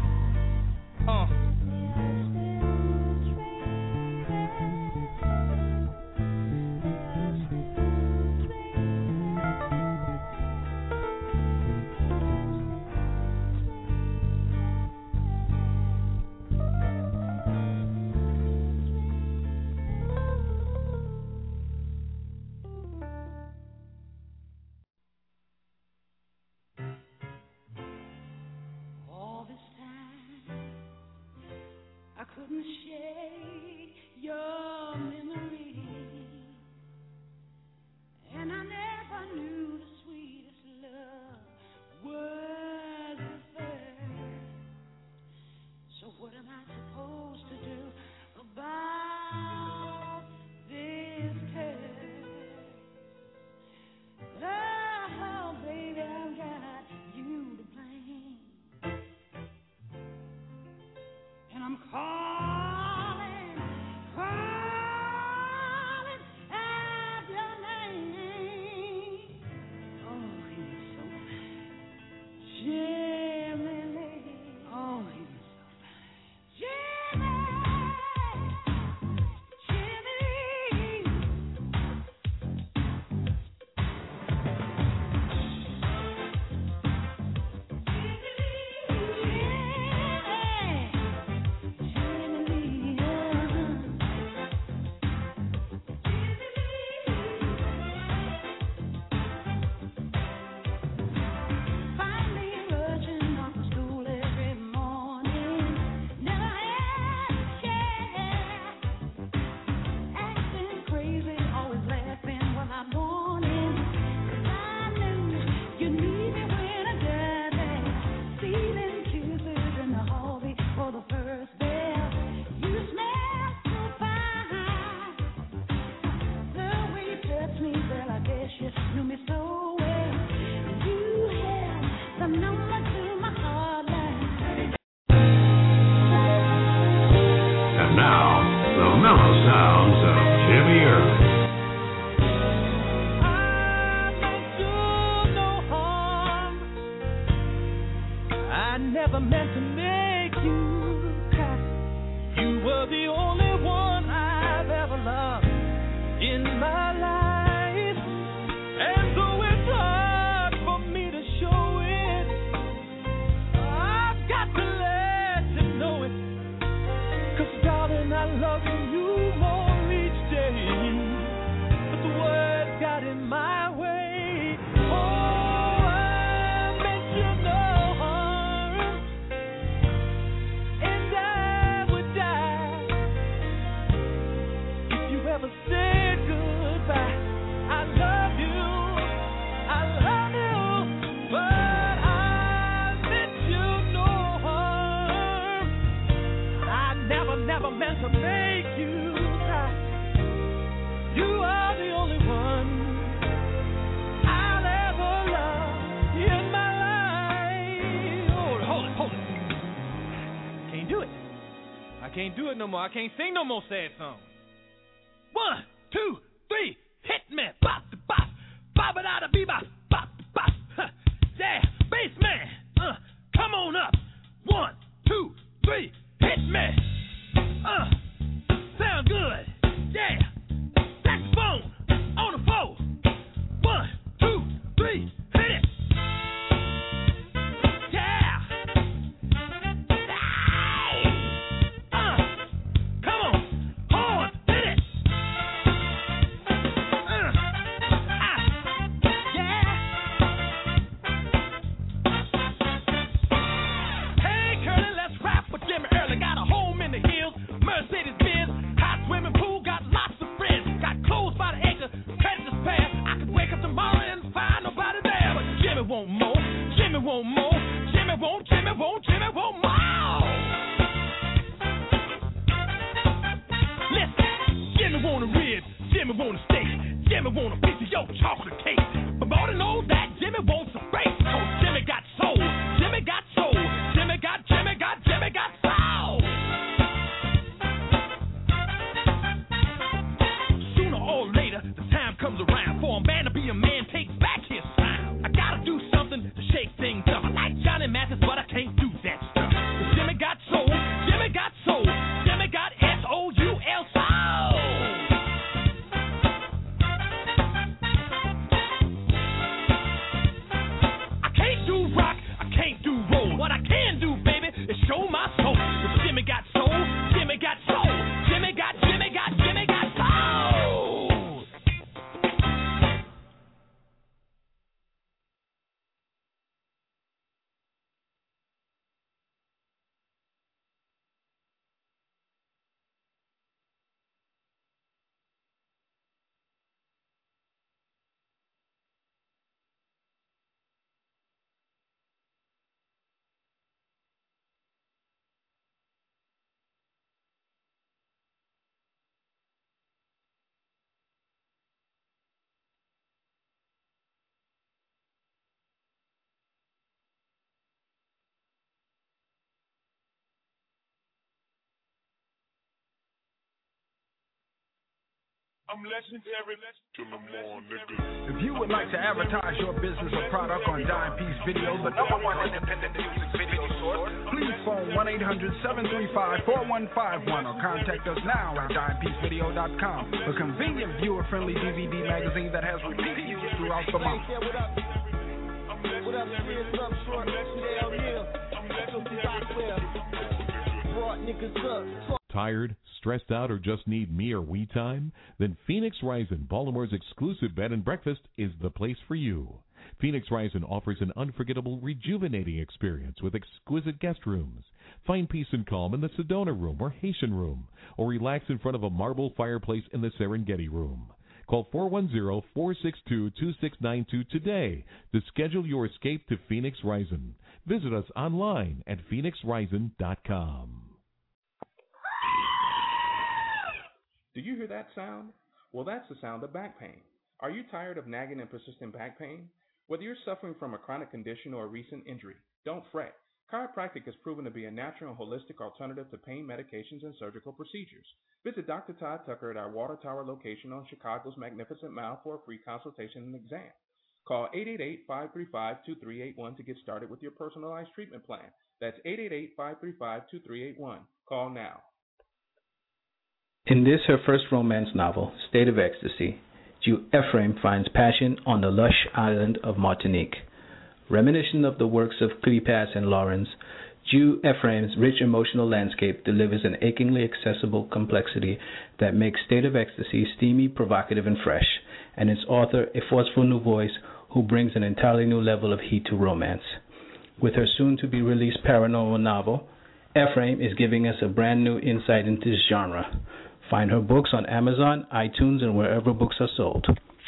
I couldn't shake your memory, and I never knew the sweetest love was the first. So what am I supposed to do about this curse? Oh, baby, I've got you to blame, and I'm calling out your name. Oh, he was so fine, Jimmy. Oh, he was so fine, Jimmy. ever said goodbye. I love you, but I meant you no harm. I never meant to make you cry. You are the only one I'll ever love in my life. Hold it. Can't do it. I can't do it no more. I can't sing no more sad songs. 1, 2, 3, hit me. Bop, bop, bop it out of bebop. Bop, bop. Yeah, bass man. Come on up. 1, 2, 3, hit me. Sound good. Yeah. Saxophone on the floor. 1, 2, 3, hit it. Yeah. Come on. Horn, hit it. Yeah. Hey, Curly, let's rap with Jimmy Early. Got a home in the hills, Mercedes-Benz, hot swimming pool, got lots of friends. Got clothes by the acre, predators pair. I could wake up tomorrow and find nobody there. But Jimmy want more, Jimmy want more, Jimmy want more. Listen, Jimmy want a rib, Jimmy want a steak, Jimmy want a piece of your chocolate cake. But more than all that, Jimmy wants a face. Cause Jimmy got soul, Jimmy got soul, Jimmy got soul. Sooner or later, the time comes around for a man to be a man, takes back his sound. I gotta do something to shake things up. I like Johnny Mathis, but I can't do that stuff. Cause Jimmy got soul, Jimmy got soul, Jimmy got S-O-U-L soul. I can't do rock, I can't do roll. What I can do, baby, is show my soul. Cause Jimmy got soul, Jimmy got soul, Jimmy got soul. I'm legendary to the more, nigga. If you would like to advertise your business or product on Dime Piece Video, the #1 independent music video source, please phone 1-800-735-4151 or contact us now at DimePieceVideo.com, a convenient viewer-friendly DVD magazine that has repeated use throughout the month. What up, Spears? What up, Short? Dale Neal. Brought niggas up. Tired, stressed out, or just need me or we time? Then Phoenix Rising, Baltimore's exclusive bed and breakfast, is the place for you. Phoenix Rising offers an unforgettable, rejuvenating experience with exquisite guest rooms. Find peace and calm in the Sedona Room or Haitian Room, or relax in front of a marble fireplace in the Serengeti Room. Call 410-462-2692 today to schedule your escape to Phoenix Rising. Visit us online at phoenixrising.com. Do you hear that sound? Well, that's the sound of back pain. Are you tired of nagging and persistent back pain? Whether you're suffering from a chronic condition or a recent injury, don't fret. Chiropractic has proven to be a natural and holistic alternative to pain medications and surgical procedures. Visit Dr. Todd Tucker at our Water Tower location on Chicago's Magnificent Mile for a free consultation and exam. Call 888-535-2381 to get started with your personalized treatment plan. That's 888-535-2381. Call now. In this, her first romance novel, State of Ecstasy, Jew Ephraim finds passion on the lush island of Martinique. Reminiscent of the works of Cleopas and Lawrence, Jew Ephraim's rich emotional landscape delivers an achingly accessible complexity that makes State of Ecstasy steamy, provocative, and fresh, and its author a forceful new voice who brings an entirely new level of heat to romance. With her soon-to-be-released paranormal novel, Ephraim is giving us a brand new insight into this genre. Find her books on Amazon, iTunes, and wherever books are sold.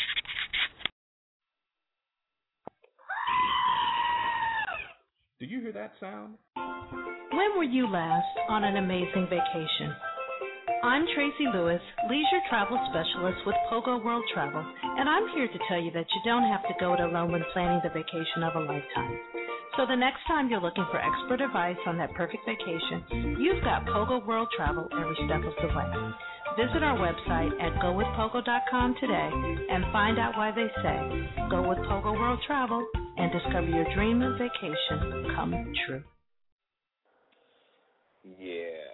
Do you hear that sound? When were you last on an amazing vacation? I'm Tracy Lewis, Leisure Travel Specialist with Pogo World Travel, and I'm here to tell you that you don't have to go it alone when planning the vacation of a lifetime. So the next time you're looking for expert advice on that perfect vacation, you've got Pogo World Travel every step of the way. Visit our website at gowithpogo.com today and find out why they say, go with Pogo World Travel and discover your dream of vacation come true. Yeah.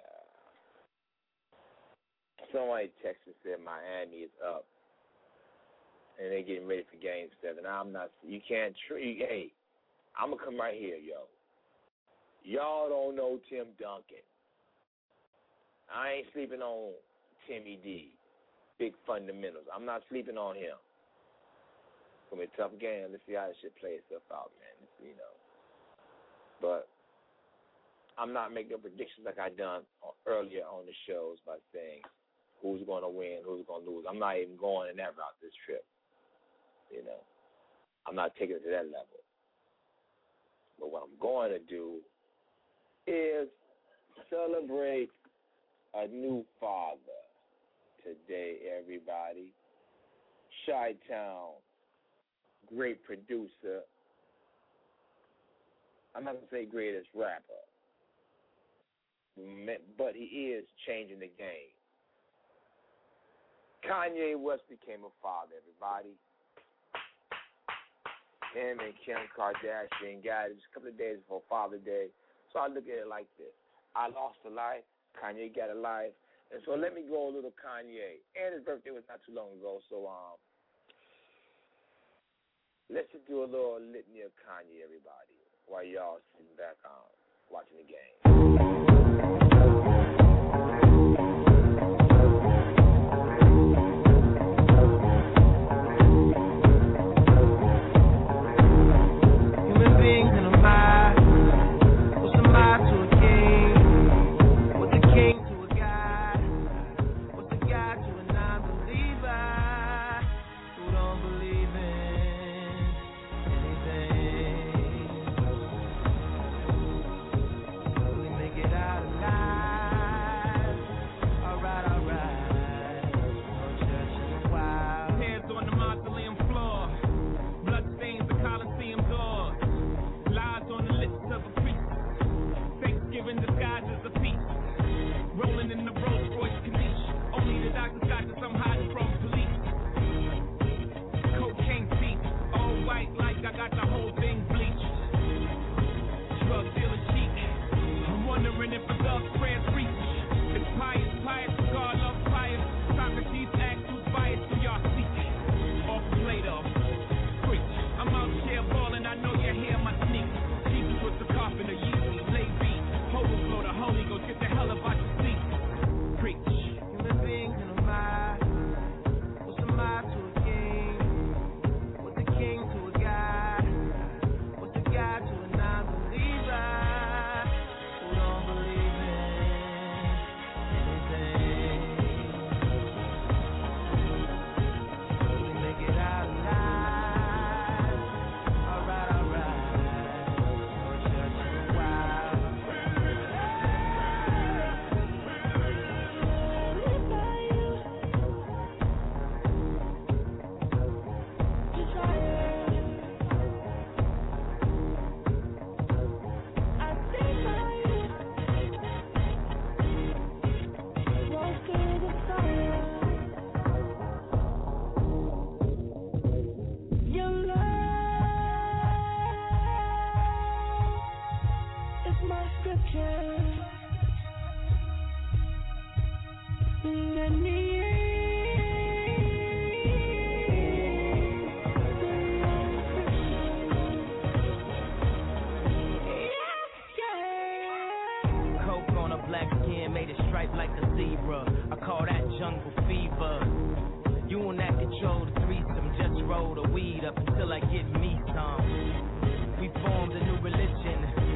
Somebody texted and said Miami is up, and they're getting ready for Game 7. I'm not. You can't treat. Hey, I'm gonna come right here, yo. Y'all don't know Tim Duncan. I ain't sleeping on Timmy D. Big fundamentals. I'm not sleeping on him. It's gonna be a tough game. Let's see how this shit play itself out, man. You know, but I'm not making predictions like I done earlier on the shows by saying who's going to win, who's going to lose. I'm not even going in that route this trip. You know, I'm not taking it to that level. But what I'm going to do is celebrate a new father today, everybody. Chi-Town, great producer. I'm not going to say greatest rapper, but he is changing the game. Kanye West became a father, everybody. Him and Kim Kardashian got it just a couple of days before Father's Day. So I look at it like this. I lost a life. Kanye got a life. And so let me go a little Kanye. And his birthday was not too long ago. So let's just do a little litany of Kanye, everybody, while y'all sitting back watching the game.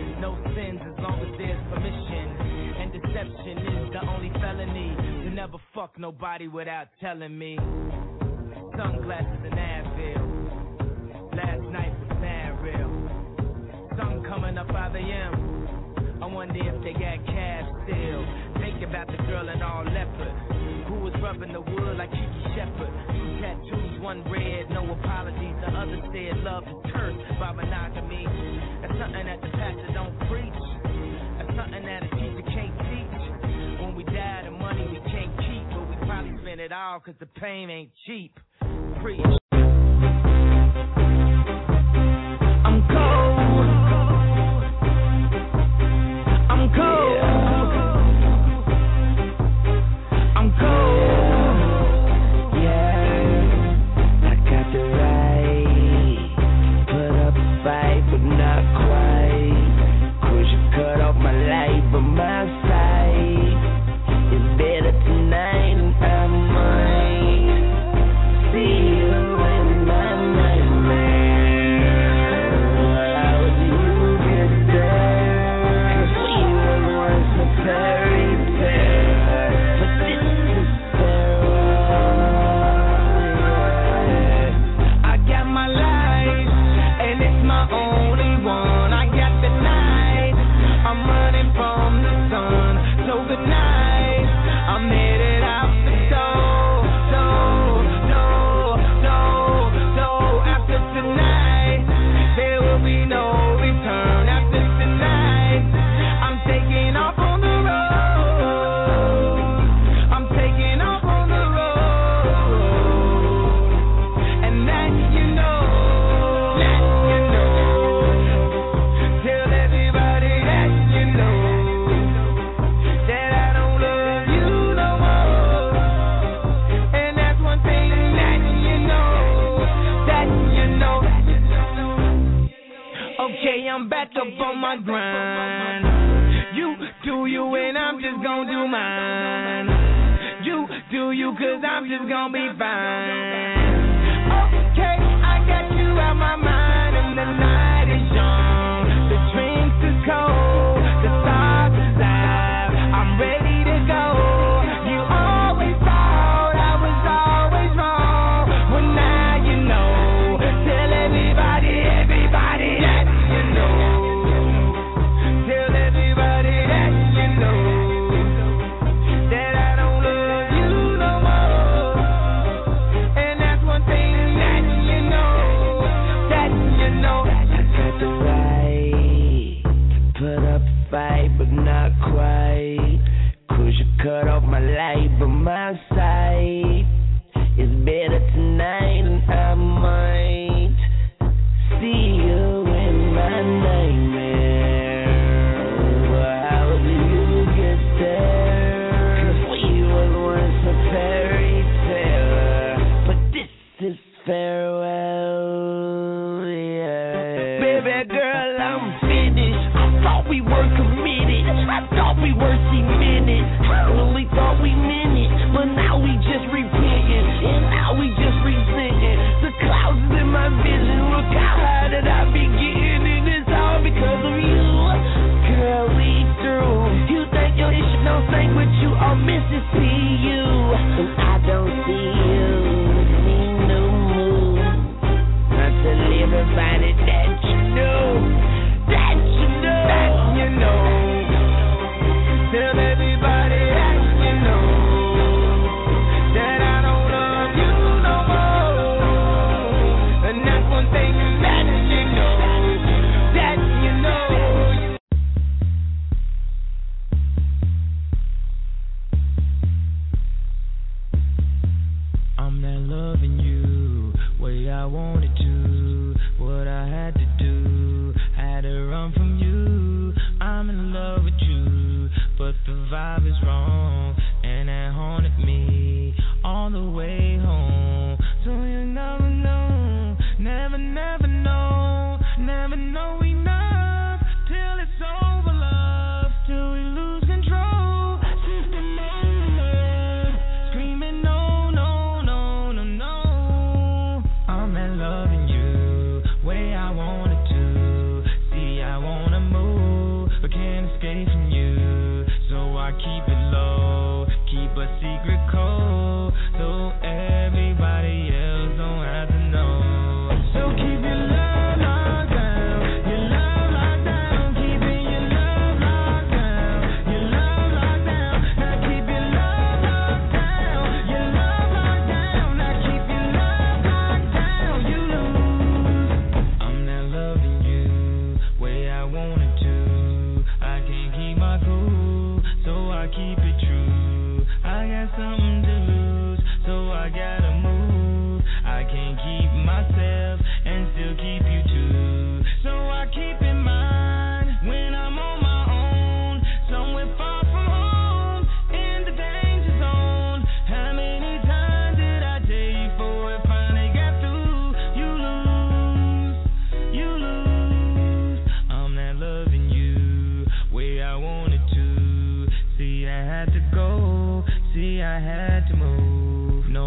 Deception is the only felony to never fuck nobody without telling me. Sunglasses and Advil. Last night was mad real. Sun coming up out of M. I wonder if they got cash still. Think about the girl in all leopard who was rubbing the wood like Kiki Shepard. 2 tattoos, 1 red, no apologies. The other said love is cursed by monogamy. That's something that the pastor don't preach. That's something that a teacher can't teach. When we die, the money we can't keep, but we probably spend it all cause the pain ain't cheap. Preach. I'm cold. I'm cold. I'm cold. Yeah, I got the right. Put up a fight, but not quite. 'Cause you cut off my life, but my side is better tonight, and I might see you in my nightmare. How do you get there? 'Cause we were once a fairy tale, but this is farewell. I got my life, and it's my only one. I got the night, I'm running from the sun. So good night, I'm headed out the door. So after tonight, there will be no return. After tonight, I'm taking off on the road. I'm taking off on the road. And that you know. Tell everybody that you know that I don't love you no more. And that's one thing that you know. Okay, I'm back up on my grind. You do you and I'm just gonna do mine. You do you 'cause I'm just gonna be fine. Okay, I got you out my mind and the night is young. The drinks is cold, the stars is out. I'm ready to go. You always thought I was always wrong. Well now you know. Tell everybody that you know. Tell everybody that you know that I don't love you no more. And that's one thing that you know. I got the right to put up a fight, but not quite. 'Cause you cut off my life, but my sight is better tonight, and I might see you in my nightmare. How do you get there? 'Cause we were once a fairy tale, but this is farewell. Yeah. Baby girl, I'm finished. I thought we were committed. I thought we were cemented. I really thought we meant it, but now we just repenting, and now we just resenting. The clouds is in my vision. Look how high that I be getting, and it's all because of you. Girl, we through. You think your issue don't sing, but you are Mississippi. And I don't see you. See no move. Not tell everybody that you know. That you know. That you know. Tell everybody that you know that I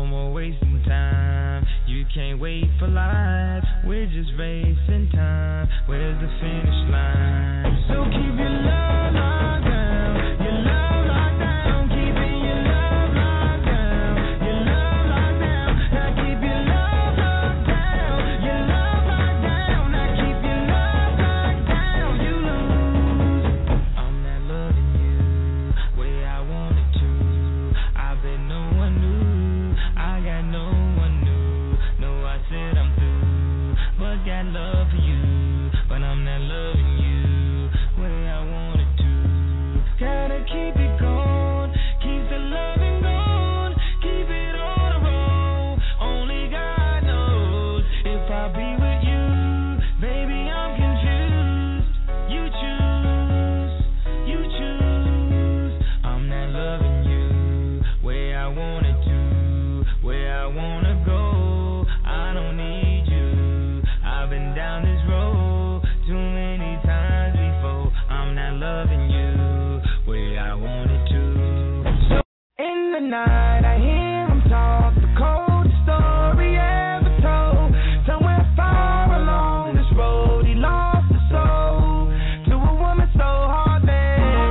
more wasting time. You can't wait for life. We're just racing time. Where's the finish line? So keep your love locked down. Your love locked down. Keeping your love locked down. Your love locked down. Now keep your love locked down. Your love locked down. Now keep your love locked down. You lose. I'm not loving you way I wanted to. I bet no one knew. I got no one new. No, I said I'm through, but got love for you. But I'm not loving you way I wanted to. Gotta keep it going, keep the loving going, keep it on the road. Only God knows if I'll be with you. Baby, I'm confused. You choose, you choose. I'm not loving you way I wanted to, where I wanna go. I don't need you. I've been down this road too many times before. I'm not loving you way I wanted to. So in the night I hear him talk, the coldest story ever told. Somewhere far along this road he lost his soul to a woman so heartless.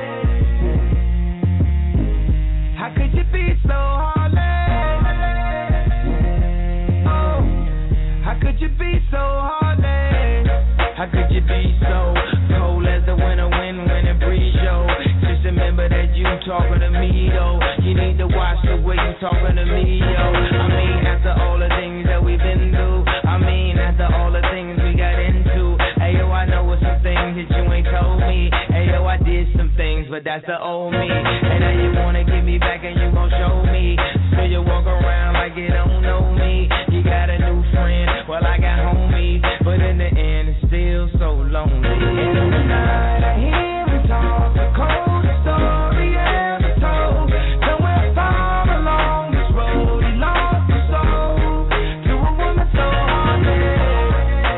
How could you be so heartless? Oh, how could you be so heartless? How could you be so cold as the winter wind when it breeze, yo? Just remember that you talking to me, though. You need to watch the way you talking to me, yo. I mean, after all the things that we've been through, I mean, after all the things we got into. Hey, yo, I know it's some things that you ain't told me. Hey, yo, I did some things, but that's the old me. And now you wanna get me back and you gon' show me. So you walk around like you don't know me. You got a new friend, well, I got homies. But in the end, it's still so lonely. And in the night, I hear him talk, the coldest story ever told. Somewhere far along this road, he lost his soul to a woman so heartless.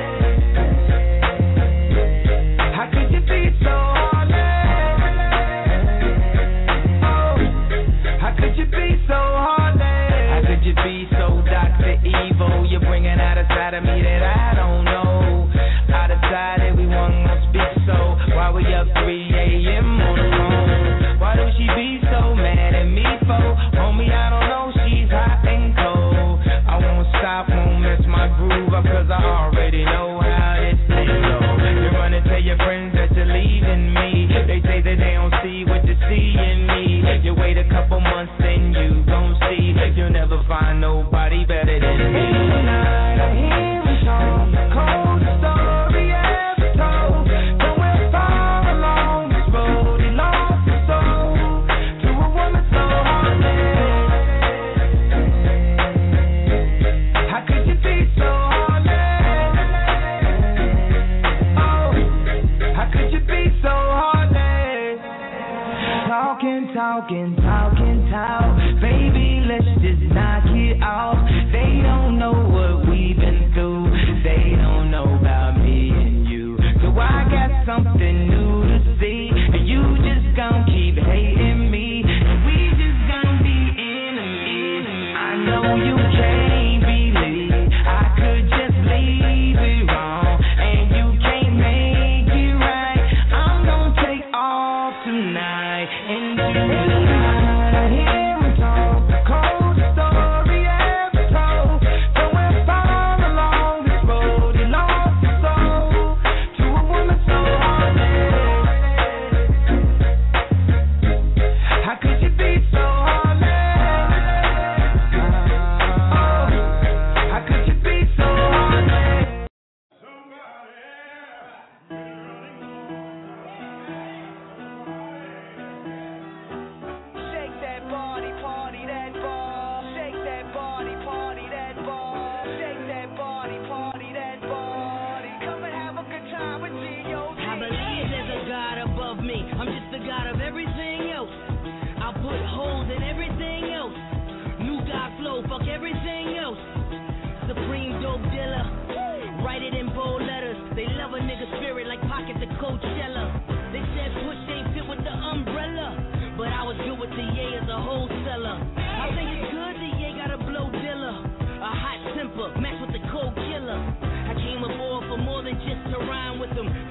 How could you be so heartless? Oh, how could you be so heartless? How could you be so Dr. Evil? You're bringing out a side of me that I don't know. I decided we weren't gonna speak, so why we up 3 a.m. on the phone? Why do she be so mad at me for? Homie, I don't know, she's hot and cold. I won't stop, won't mess my groove up, cause I already know how this thing goes. You run and tell your friends that you're leaving me. They say that they don't see what you see in me. You wait a couple months, then you gon' see. You'll never find nobody better than me. Tonight I hear him talk, the coldest story ever told. Somewhere far along this road, he lost his soul to a woman so heartless. How could you be so heartless? Oh, how could you be so heartless? Talk. Baby, let's just knock it off. They don't know what we've been through. They don't know about me and you. So I got something new to see. And you just gon' keep hating me. And we just gon' be enemies. I know you can't believe I could just leave it wrong. And you can't make it right. I'm gon' take off tonight and do it. I hear him talk, the coldest story ever told. Somewhere far along this road, he lost his soul to a woman so heartless. How could you be so heartless? Oh, how could you be so heartless? Shake that body, party that ball. Shake that body, party that ball. Shake that body, party that body. Come and have a good time with G.O.D. I believe there's a God above me. I'm just the God of everything else. I'll put holes in everything else. New God flow, fuck everything else. Supreme dope dealer. Write it in bold letters. They love a nigga spirit like pockets at Coachella. They said push ain't fit with the umbrella. But I was good with the Ye as a wholesaler. I think it's good the Ye got a blue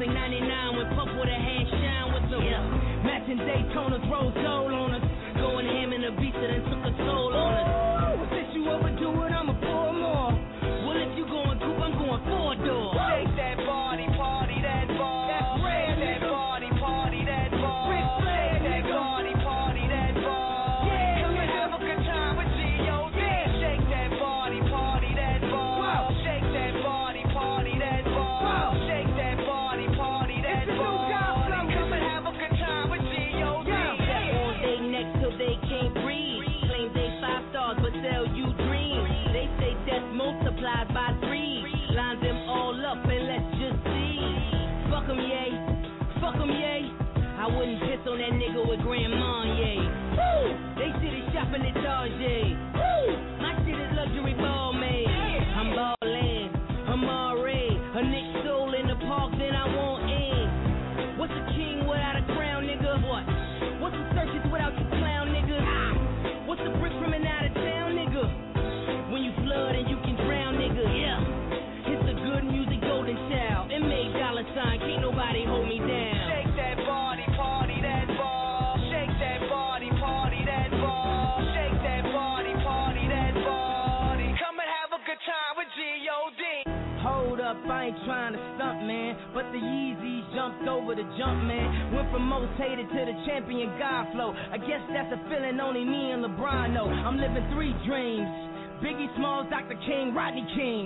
say 99 when Puff with a hand shine with them. Matching Daytonas, rose gold on us. Going ham in the beat that then took a toll on us. Since you overdo it, I'ma pour more. Well, if you going coupe, I'm going 4-door. Shake that body, party that ball. That's red. Shake that body, party that ball. Shake that body, party that ball. Come and have a good time with G.O.D. Shake that body, party that ball. Shake that body, party that ball. Shake that body, party that ball. Come and have a good time with G.O.D. On they neck till they can't breathe. Claim they 5 stars, but sell you dreams. They say death multiplied by 3. Line them all up and let's just see. Fuck 'em, yay. Fuck 'em, yay. I wouldn't piss on that nigga with grandma, yay. Woo! They shit is shopping at Target. Woo! My shit is luxury ball made. I'm ballin', I'm already a Nick soul in the park, then I want in. What's a king without a crown, nigga? What? What's a circus without your clown, nigga? What's a brick from an out of town, nigga? When you flood and you can drown, nigga, yeah. It's a good music golden child. It made $, can't nobody hold me down. Shake that body, party that ball. Shake that body, party that ball. Shake that body, party that body. Come and have a good time with G.O.D. Hold up, I ain't trying to stunt, man. But the Yeezys jumped over the jump, man. Went from most hated to the champion God flow. I guess that's a feeling only me and LeBron know. I'm living 3 dreams. Biggie Smalls, Dr. King, Rodney King.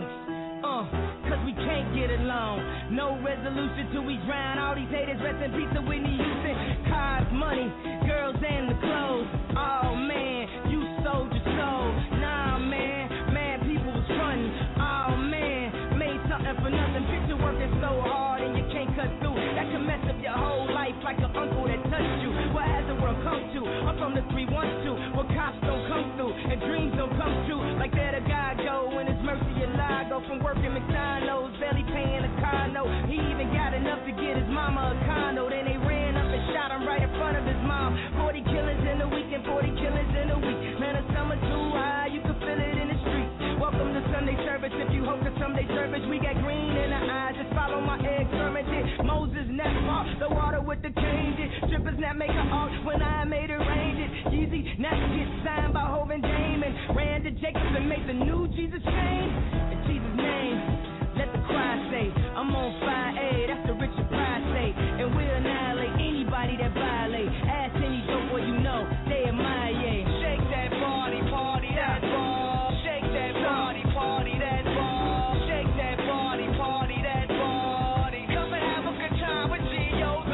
Cause we can't get along. No resolution till we drown. All these haters, rest in peace to Whitney Houston. Cars, money, girls, and the clothes. Oh man, you sold your soul. Nah man, people was frontin'. Oh man, made something for nothing. Picture working so hard and you can't cut through. That can mess up your whole life like an uncle that touched you. What has the world come to? I'm from the 312, where cops don't come through and dreams don't come true. Like that a guy go when it's mercy alive. Go from working McDonald's, barely paying a car note. He even got enough to get his mama a condo. Then they ran up and shot him right in front of his mom. 40 killings in a week and 40 killings in a week. Man, the summer too high, you can feel it in the streets. Welcome to Sunday service. If you hope to someday service, we got green in the eyes. Just follow my experiment. Moses never fought the water with the cane. Strippers not make an art when I made it rain. Yeezy not get signed by Hov and Damon. Ran to Jacobs and made the new Jesus chain. In Jesus' name, let the choir say, I'm on fire, A, that's the Richard Pryor say. And we'll annihilate anybody that violate. Ask any dope boy you know, they admire, yeah. Shake that body, party that ball. Shake that body, party that ball. Shake that body, party that body. Come and have a good time with G.O.D.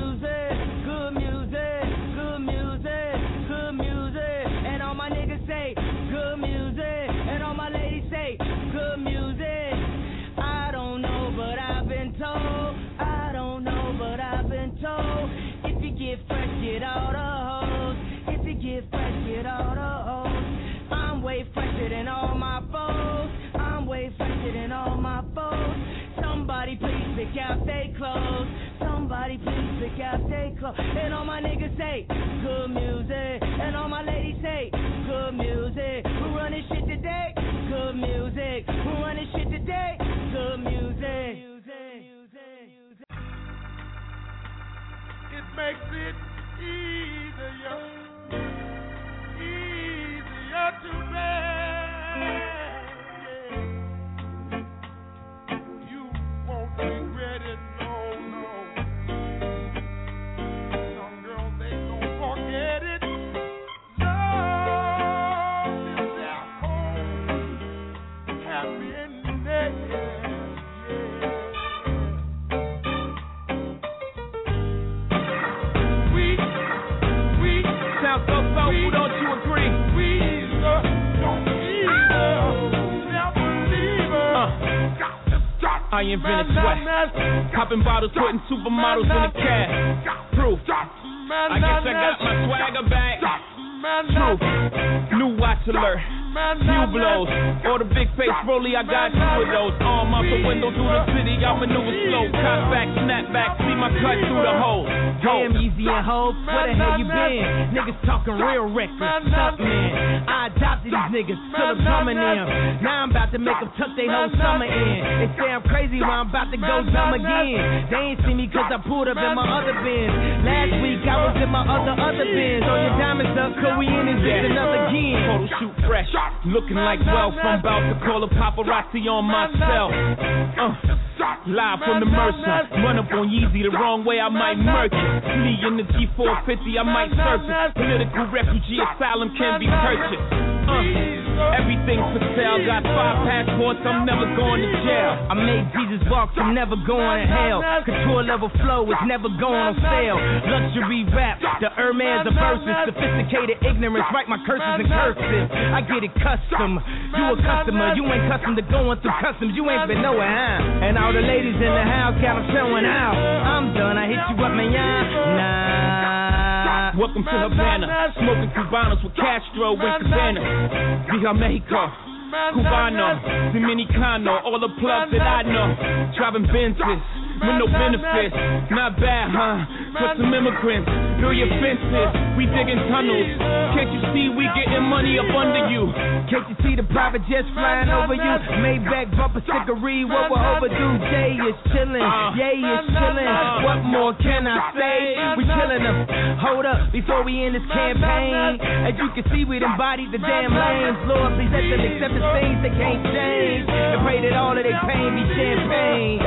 Good music, good music, good music, good music. And all my niggas say, good music. And all my ladies say, good music. I don't know, but I've been told. I don't know, but I've been told. If you get fresh, get out of hoes. If you get fresh, get out of hoes. I'm way fresher than all my foes. I'm way fresher than all my foes. Somebody please pick out they clothes. Somebody please pick out they clothes. And all my niggas say, good music. And all my ladies say, good music. Who running shit today? Good music. Who running shit today? Good music. It makes it easier to bear. You won't regret it, no. Some girls, they don't forget it. Love is their home, happiness. Sounds so soulful, don't you agree? I invented sweat, popping bottles, putting supermodels in the cab. Proof. I guess I got my swagger back. True. New watch alert. few blows. Or the big face rollie, I got two of those. Arm out the window through the city, I maneuver slow. Cut back, snap back, see my cut through the hole. Damn, Easy and Hope, where the hell you been? Niggas talking real reckless, stuff man. I adopted these niggas, still coming in. Now I'm about to make them tuck their whole summer in. They say I'm crazy, but I'm about to go dumb again. They ain't see me cause I pulled up in my other Benz. Last week I was in my other Benz. On your diamonds up, cause we in this bitch another again. Photo shoot fresh, looking like wealth. I'm about to call a paparazzi on myself. Live from the Mercer, run up on Yeezy the wrong way, I might murk it. Flee in the G450, I might surface. Political refugee asylum can be purchased. Everything's for sale, got 5 passports, I'm never going to jail. I made Jesus walk from never going to hell. Couture level flow is never going on sale. Luxury rap, the Hermes of verses. Sophisticated ignorance, write my curses in cursive. I get it custom, you a customer. You ain't custom to going through customs, you ain't been nowhere, huh? And all the ladies in the house got them showing out. I'm done, I hit you up, man, nah. Welcome to Havana, smoking Cubanos with Castro and Cabana. Via Mexico, Cubano, Dominicano, all the plugs that I know. Driving Benzes with no benefits, not bad, huh? For some immigrants, build your fences, we digging tunnels. Can't you see we getting money up under you? Can't you see the private jets flying over you? Maybach bumper stickery, what we're overdue. Jay is chillin', Yay is chillin'. What more can I say? We killin' them. Hold up, before we end this campaign. As you can see, we embodied the damn lanes. Lord, please let them accept the things they can't change, and pray that all of their pain be champagne.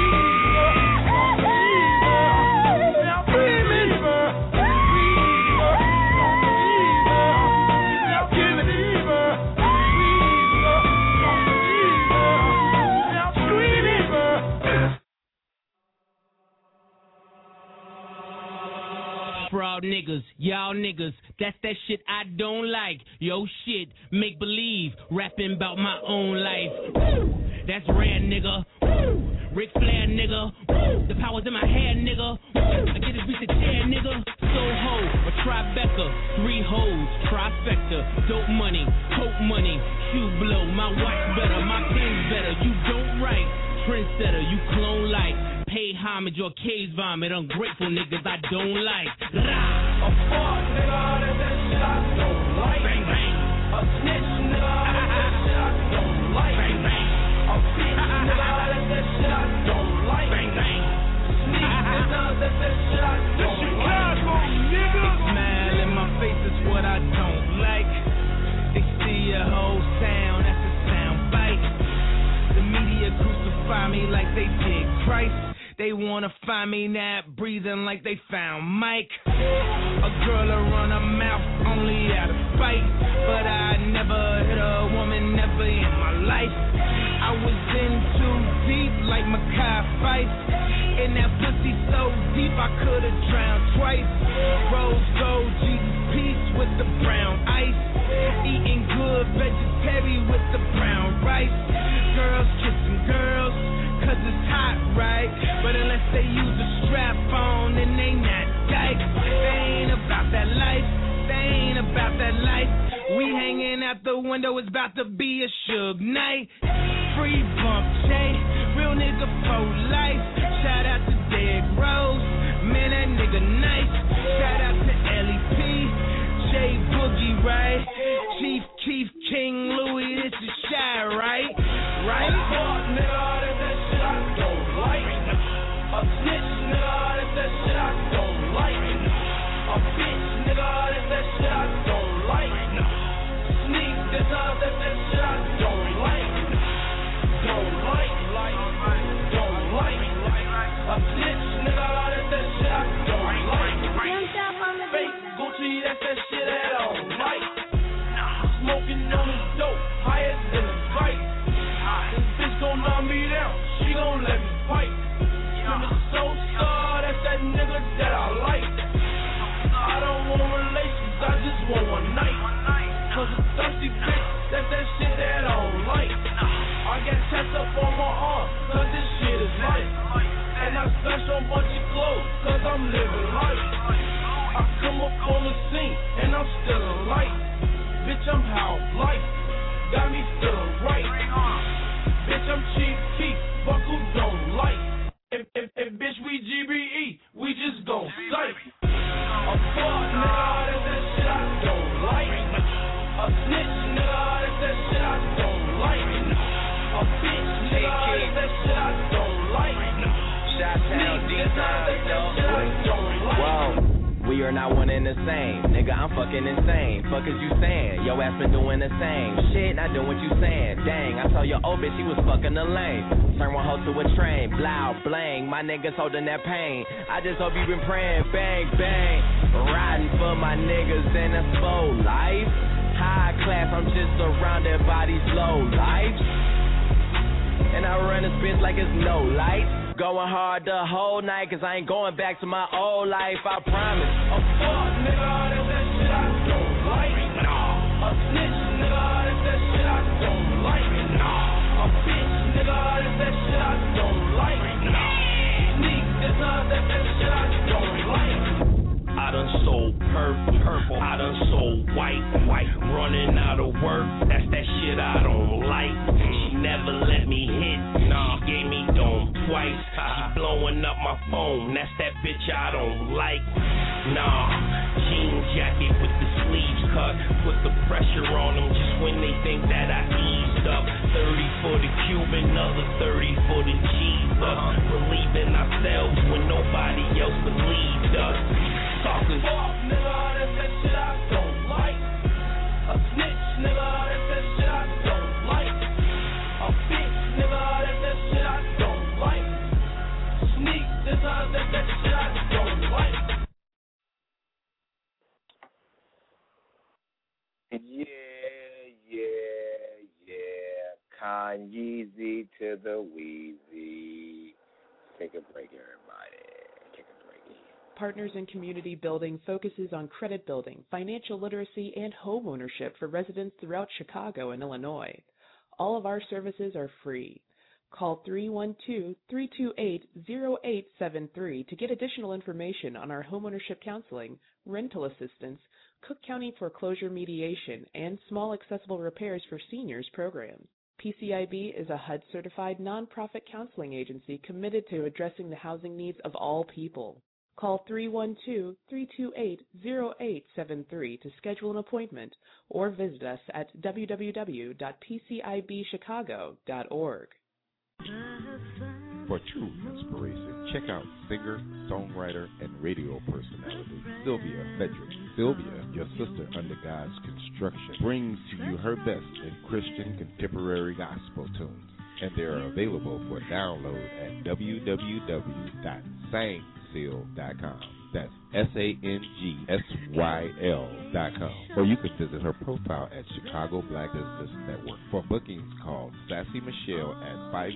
Fraud niggas, y'all niggas, that's that shit I don't like. Yo shit, make believe, rapping about my own life. Woo! That's rare, nigga. Woo! Ric Flair, nigga. Woo! The power's in my head, nigga. Woo! I get this bitch a chair, nigga. Soho, a Tribeca, 3 hoes, trifecta, dope money, hope money, shoe blow, my watch better, my pen's better. You don't write, trendsetter, you clone like. Pay homage or cage vomit, ungrateful niggas I don't like. Rah! A fuck nigga, that's that shit I don't like. Bang bang. A snitch nigga, that's that shit I don't like. Bang bang. A bitch nigga, that's that shit I don't like. Bang bang. Sneak nigga, that's that shit I don't like. Chicago nigga. Smile in my face is what I don't like. They see your whole sound, that's a sound bite. The media crucify me like they did Christ. They wanna find me now breathing like they found Mike. A girl to run her mouth only out of spite, but I never hit a woman, never in my life. I was in too deep like Makai Fife. In that pussy so deep I could've drowned twice. Rose gold, Jesus peace with the brown ice. Eating good vegetarian with the brown rice. Girls kissing girls, cause it's hot, right? But unless they use a strap on, then they not dykes. They ain't about that life, they ain't about that life. We hanging out the window, it's about to be a Suge night. Free bump, Jay, real nigga for life. Shout out to Derrick Rose, man that nigga nice. Shout out to LEP, J Boogie, right? Chief Keef, King Louis, this is Shy, right? Right? Fuck nigga, that's that shit I don't like. A snitch nigga, that's that shit I don't like. A bitch nigga, that's that shit I don't like. Sneak nigga, that's that shit I don't like. Don't like. Don't like. A snitch nigga, that's that shit I don't like. Fake Gucci, that's that shit I don't like. Smoking on the dope, higher than a kite. This bitch gon' knock me down, she gon' let me fight. Screaming so star, that's that nigga that I like. I don't want relations, I just want one night. Cause a thirsty bitch, that's that shit that I don't like. I got tats up on my arm, cause this shit is life. And I splash on a bunch of clothes, cause I'm living life. I come up on the scene, and I'm still been the same. Nigga, I'm fucking insane. Fuck is you saying? Yo ass been doing the same shit, not doing what you saying. Dang, I saw your old bitch, she was fucking the lane. Turn one hoe to a train, blow, blang. My niggas holding that pain. I just hope you been praying, bang, bang. Riding for my niggas in a slow life. High class, I'm just surrounded by these low lives. And I run this bitch like it's no light. Going hard the whole night, cause I ain't going back to my old life, I promise. A fuck nigga, that's that shit I don't like. Nah. A snitch nigga, that's that shit I don't like. Nah. A bitch nigga, that's that shit I don't like. Nah. Sneak this up, that's that shit I don't like. I done sold purple, I done sold white, running out of work, that's that shit I don't like. She never let me hit, she gave me dome twice. She blowing up my phone, that's that bitch I don't like. Nah, jean jacket with the sleeves cut, put the pressure on them just when they think that I eased up. 30 for the Cuban, another 30 for the G's up. Believe in ourselves when nobody else believed us. Talkers. Fuck, nigga, that's that shit I don't like. A snitch, nigga, that's that shit I don't like. A bitch, nigga, that's that shit I don't like. Sneak, this that's that shit I don't like. Yeah. Kanye to the Weezy. Take a break, everybody. Take a break. Partners in Community Building focuses on credit building, financial literacy, and home ownership for residents throughout Chicago and Illinois. All of our services are free. Call 312-328-0873 to get additional information on our homeownership counseling, rental assistance, Cook County foreclosure mediation, and small accessible repairs for seniors programs. PCIB is a HUD-certified nonprofit counseling agency committed to addressing the housing needs of all people. Call 312-328-0873 to schedule an appointment or visit us at www.pcibchicago.org. For true inspiration, check out singer, songwriter, and radio personality Sylvia Frederick. Sylvia, your sister under God's construction, brings to you her best in Christian contemporary gospel tunes, and they are available for download at www.sangsyl.com. That's SANGSYL.com. Or you can visit her profile at Chicago Black Business Network. For bookings, call Sassy Michelle at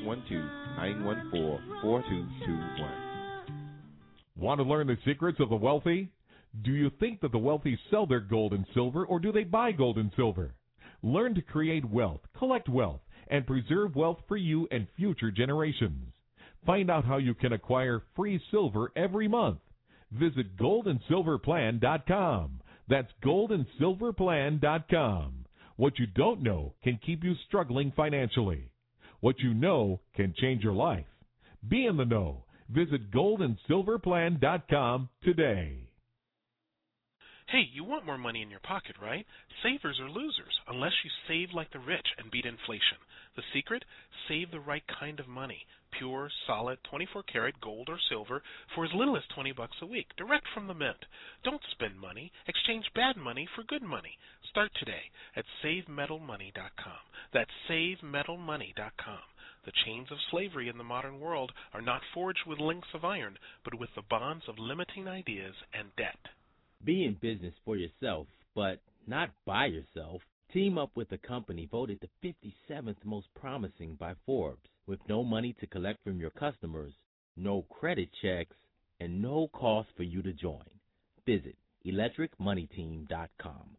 512-914-4221. Want to learn the secrets of the wealthy? Do you think that the wealthy sell their gold and silver, or do they buy gold and silver? Learn to create wealth, collect wealth, and preserve wealth for you and future generations. Find out how you can acquire free silver every month. Visit goldandsilverplan.com. That's goldandsilverplan.com. What you don't know can keep you struggling financially. What you know can change your life. Be in the know. Visit goldandsilverplan.com today. Hey, you want more money in your pocket, right? Savers are losers, unless you save like the rich and beat inflation. The secret? Save the right kind of money. Pure, solid, 24-karat gold or silver for as little as $20 a week, direct from the mint. Don't spend money. Exchange bad money for good money. Start today at SaveMetalMoney.com. That's SaveMetalMoney.com. The chains of slavery in the modern world are not forged with links of iron, but with the bonds of limiting ideas and debt. Be in business for yourself, but not by yourself. Team up with a company voted the 57th most promising by Forbes, with no money to collect from your customers, no credit checks, and no cost for you to join. Visit electricmoneyteam.com,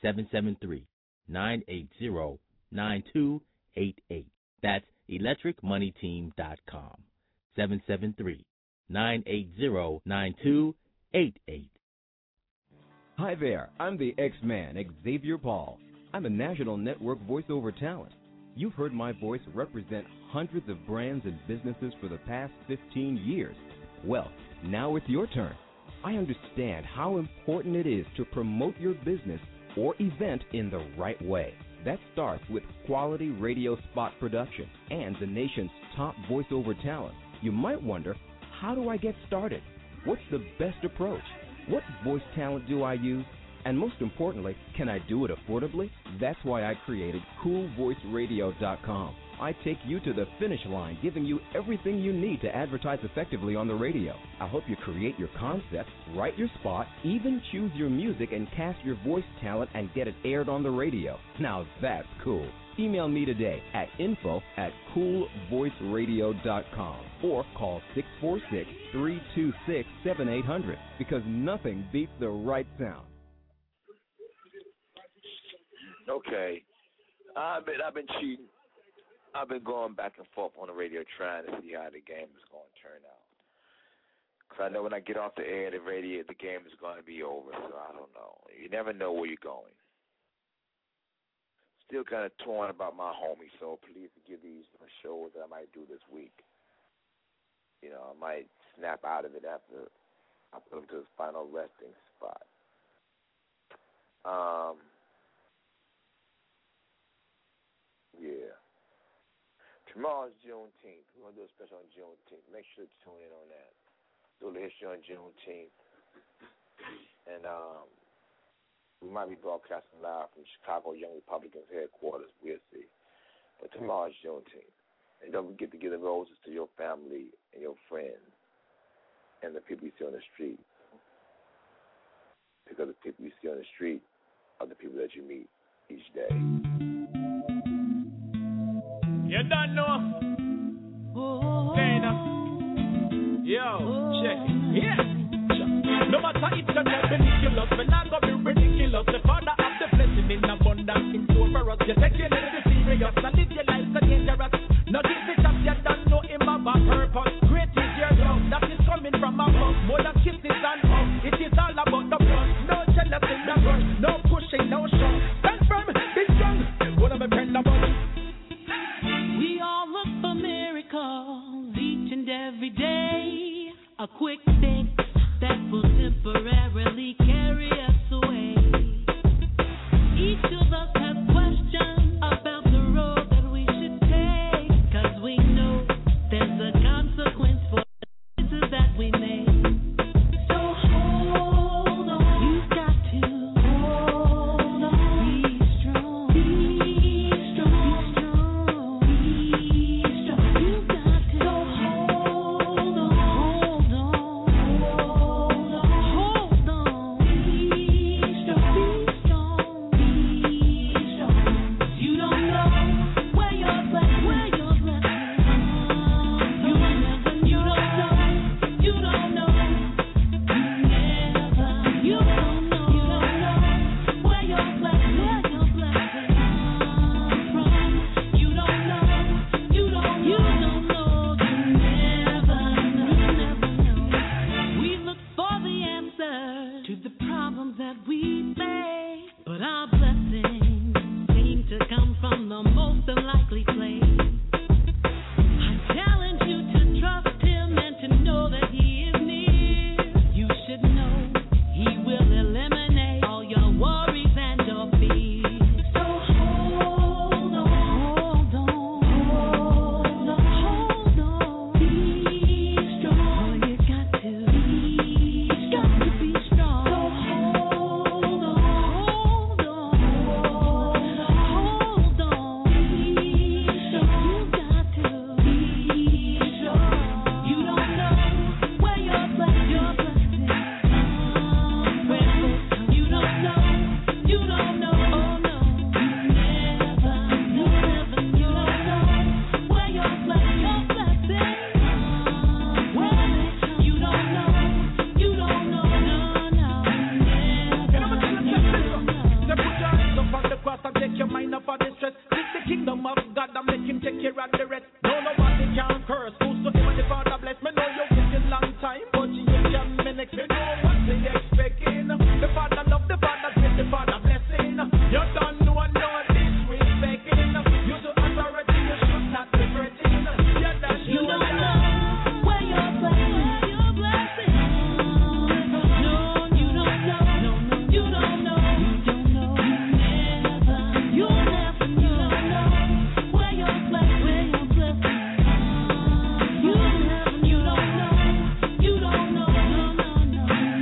773-980-9288. That's electricmoneyteam.com, 773-980-9288. Hi there, I'm the X-Man, Xavier Paul. I'm a national network voiceover talent. You've heard my voice represent hundreds of brands and businesses for the past 15 years. Well, now it's your turn. I understand how important it is to promote your business or event in the right way. That starts with quality radio spot production and the nation's top voiceover talent. You might wonder, how do I get started? What's the best approach? What voice talent do I use? And most importantly, can I do it affordably? That's why I created CoolVoiceRadio.com. I take you to the finish line, giving you everything you need to advertise effectively on the radio. I'll help you create your concept, write your spot, even choose your music and cast your voice talent and get it aired on the radio. Now that's cool. Email me today at info@coolvoiceradio.com or call 646-326-7800 because nothing beats the right sound. Okay, I've been cheating. I've been going back and forth on the radio trying to see how the game is going to turn out. Because I know when I get off the air, the game is going to be over, so I don't know. You never know where you're going. Still kind of torn about my homie, so please forgive these shows that I might do this week. You know, I might snap out of it after I put him to his final resting spot. Yeah. Tomorrow's Juneteenth. We're going to do a special on Juneteenth. Make sure to tune in on that. Do the history on Juneteenth. And we might be broadcasting live from Chicago Young Republicans headquarters. We'll see. But tomorrow's Juneteenth. And don't forget to give the roses to your family and your friends and the people you see on the street. Because the people you see on the street are the people that you meet each day. You don't know. Dana. Yo, check it. Yeah. No matter if you're not ridiculous, we're not going to be ridiculous. The Father of the blessing in abundance in store for us. You take your little serious and live your life so dangerous. Not if it's up, you don't know him of a purpose. Great is your love that is coming from above. More than kisses and hugs. It is all about the blood. No jealousy, no rush. No pushing, no shove. Stand firm, be strong. What am I praying about? We all look for miracles each and every day. A quick fix that will temporarily carry us away. Each of us has questions about the road that we should take, 'cause we know there's a consequence for the choices that we make. So hold on, you've got to hold on, be strong, be strong, be strong. You've got to hold on, hold on, hold on, hold on, be strong, be strong, be strong. You don't know where your blessing, you never, you don't know, you don't know, you don't know where your blessing comes from. You don't know, you don't know, you never know. We look for the answer to the problems that we face, but our blessings seem to come from the most unlikely place. I challenge you to trust Him and to know that He is near. You should know He will eliminate all your worries and your fears. So hold on, hold on, hold on, hold on. Be strong. You got to be strong. So hold on, hold on, hold on. Be strong. You got to be strong. You don't know where your blessing comes from. You don't know, you don't know, oh no. You never, you don't know where your blessing comes from. You don't know, you don't know, no, no. Put your hands up on the cross and take your mind off of the stress. Seek the kingdom of God and make Him take care of the rest. No, nobody can curse. Whosoever the Father bless. Me know you're waiting long time, but you can minutes. Me know what they expecting. The Father love the Father, give the Father blessing. You don't know disrespecting. You do authority, you should not be fretting. Yeah, that's You don't know where your blessing, no, you don't know, you don't know, you never know where your blessing, you don't know,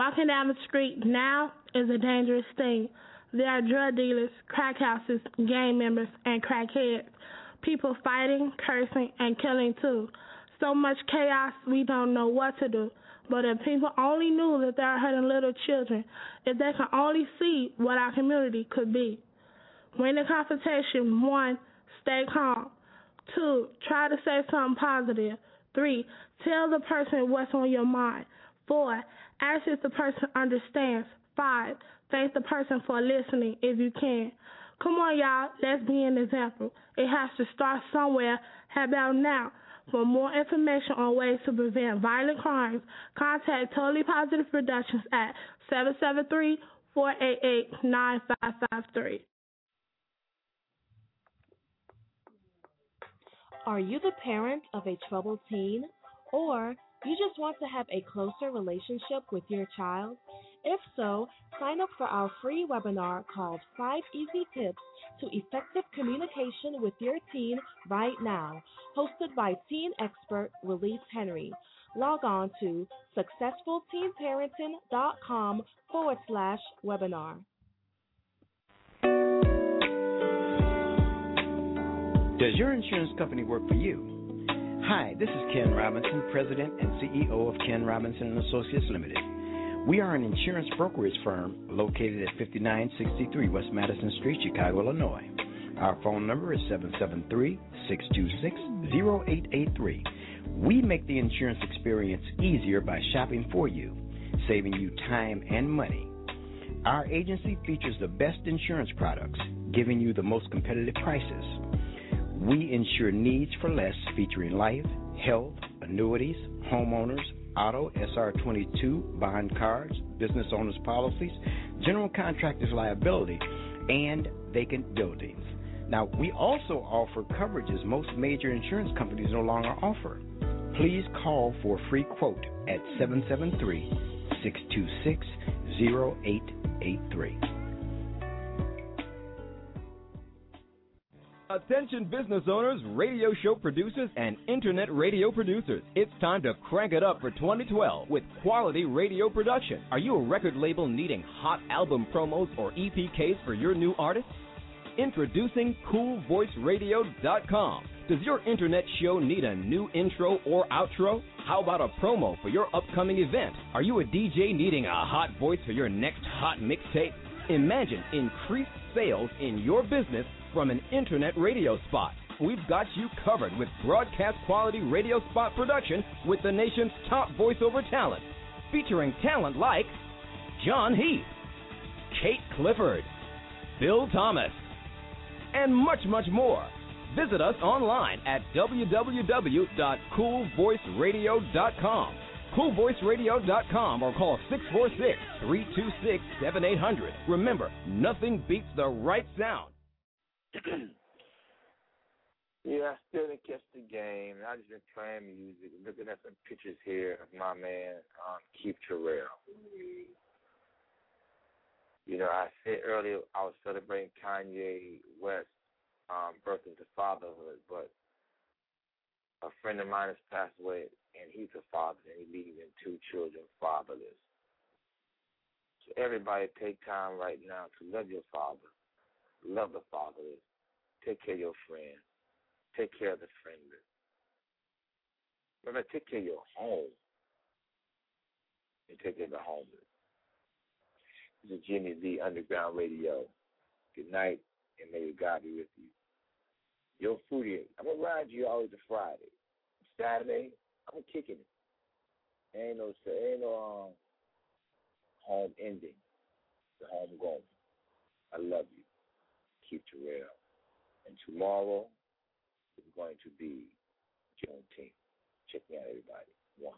Walking down the street now is a dangerous thing. There are drug dealers, crack houses, gang members, and crackheads. People fighting, cursing, and killing too. So much chaos, we don't know what to do. But if people only knew that they are hurting little children, if they can only see what our community could be. Win the confrontation. 1, stay calm. 2, try to say something positive. 3, tell the person what's on your mind. 4, ask if the person understands. 5, thank the person for listening if you can. Come on, y'all, let's be an example. It has to start somewhere. How about now? For more information on ways to prevent violent crimes, contact Totally Positive Productions at 773-488-9553. Are you the parent of a troubled teen? Or you just want to have a closer relationship with your child? If so, sign up for our free webinar called 5 Easy Tips to Effective Communication with Your Teen right now, hosted by teen expert Release Henry. Log on to successfulteenparenting.com/webinar. Does your insurance company work for you? Hi, this is Ken Robinson, President and CEO of Ken Robinson & Associates Limited. We are an insurance brokerage firm located at 5963 West Madison Street, Chicago, Illinois. Our phone number is 773-626-0883. We make the insurance experience easier by shopping for you, saving you time and money. Our agency features the best insurance products, giving you the most competitive prices. We insure needs for less, featuring life, health, annuities, homeowners, auto, SR22, bond cards, business owners policies, general contractors liability, and vacant buildings. Now, we also offer coverages most major insurance companies no longer offer. Please call for a free quote at 773-626-0883. Attention business owners, radio show producers, and internet radio producers. It's time to crank it up for 2012 with quality radio production. Are you a record label needing hot album promos or EPKs for your new artist? Introducing CoolVoiceRadio.com. Does your internet show need a new intro or outro? How about a promo for your upcoming event? Are you a DJ needing a hot voice for your next hot mixtape? Imagine increased sales in your business from an internet radio spot. We've got you covered with broadcast quality radio spot production with the nation's top voiceover talent, featuring talent like John Heath, Kate Clifford, Bill Thomas, and much, much more. Visit us online at www.coolvoiceradio.com, coolvoiceradio.com, or call 646-326-7800. Remember, nothing beats the right sound. Yeah, I still didn't catch the game. I just been playing music, looking at some pictures here of my man, Keith Terrell. You know, I said earlier I was celebrating Kanye West's birth into fatherhood, but a friend of mine has passed away, and he's a father, and he's leaving 2 children fatherless. So everybody take time right now to love your father, love the fatherless, take care of your friends, take care of the friendless. Remember, take care of your home and take care of the homeless. This is Jimmy B, Underground Radio. Good night, and may God be with you. Yo, Foodie, I'm going to ride you always a Friday. Saturday, I'm kicking it. Ain't no home ending. The home going. I love you. Keep Terrell. And tomorrow is going to be Juneteenth. Check me out, everybody. 1.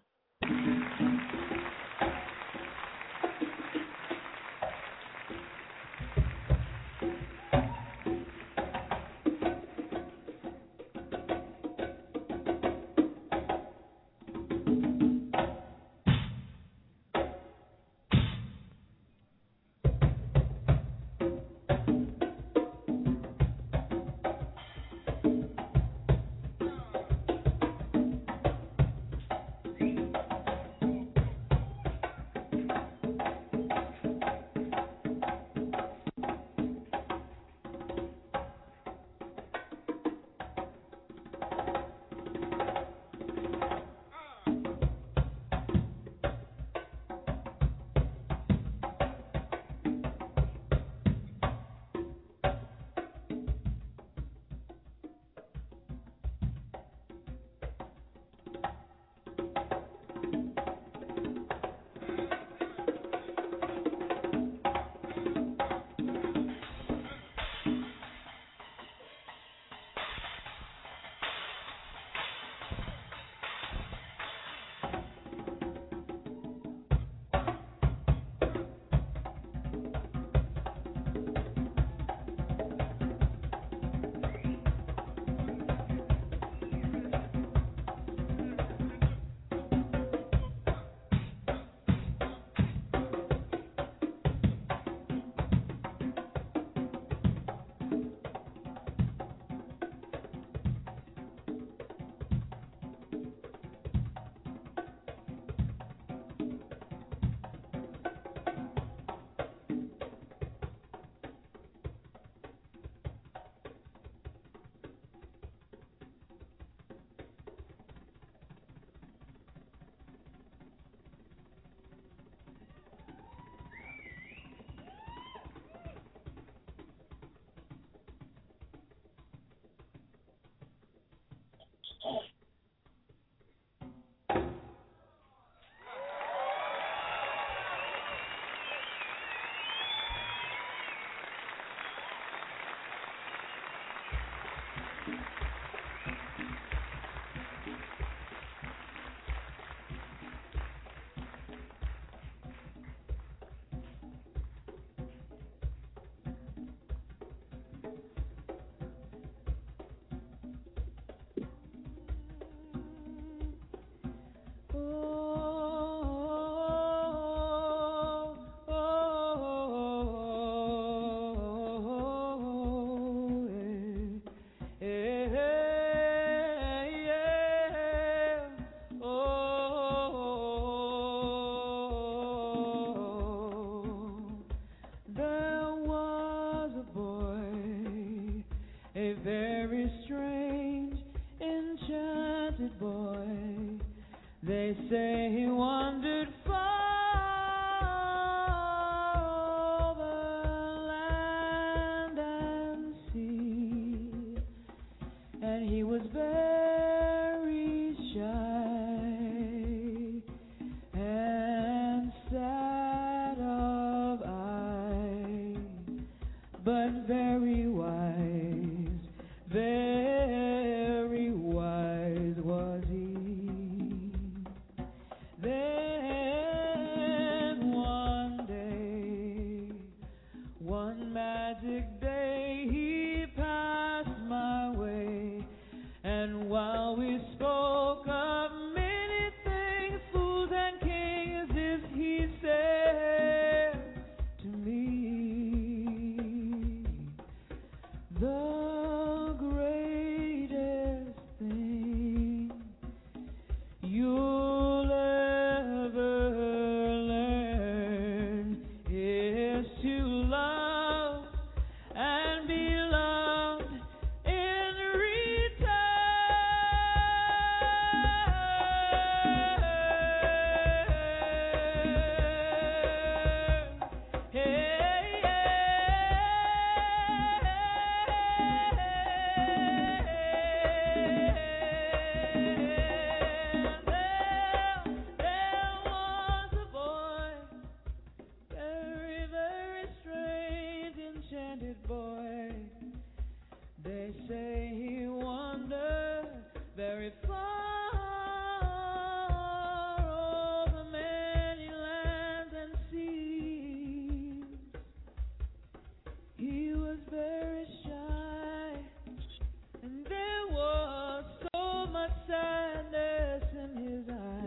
strange, enchanted boy. They say he wandered far over land and sea, and he was very shy and sad of eye, but very wise, very wise was he. Then one day, one magic day, he passed my way, and while we spoke of many things, fools and kings, this he said to me: the greatest thing you'll ever learn is to love and be loved in return. Hey, there was a boy, very, very strange, enchanted boy. They say he wandered very far over many lands and seas. He was very shy, and there was so much sadness in his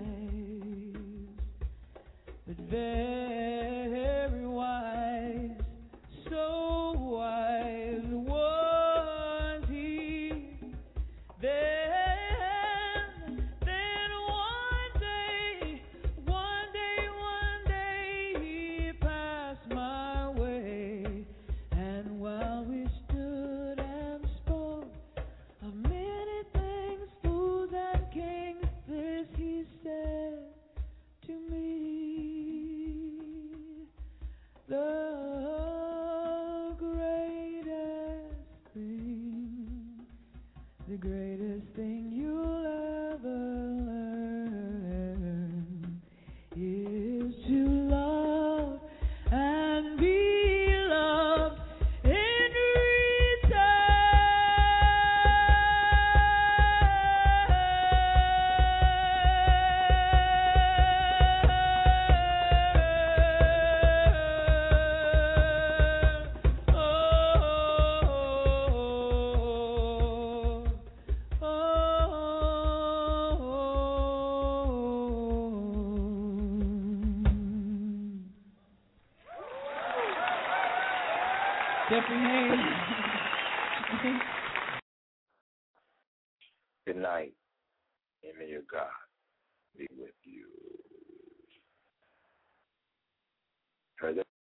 eyes, but very wise, so wise was he. Then one day, he passed my way, and while we stood and spoke of many things, fools and kings, this he said to me: the greatest thing you'll ever learn is to love and be loved in Jeffrey Hayes. Good night, and may your God be with you. Heard that?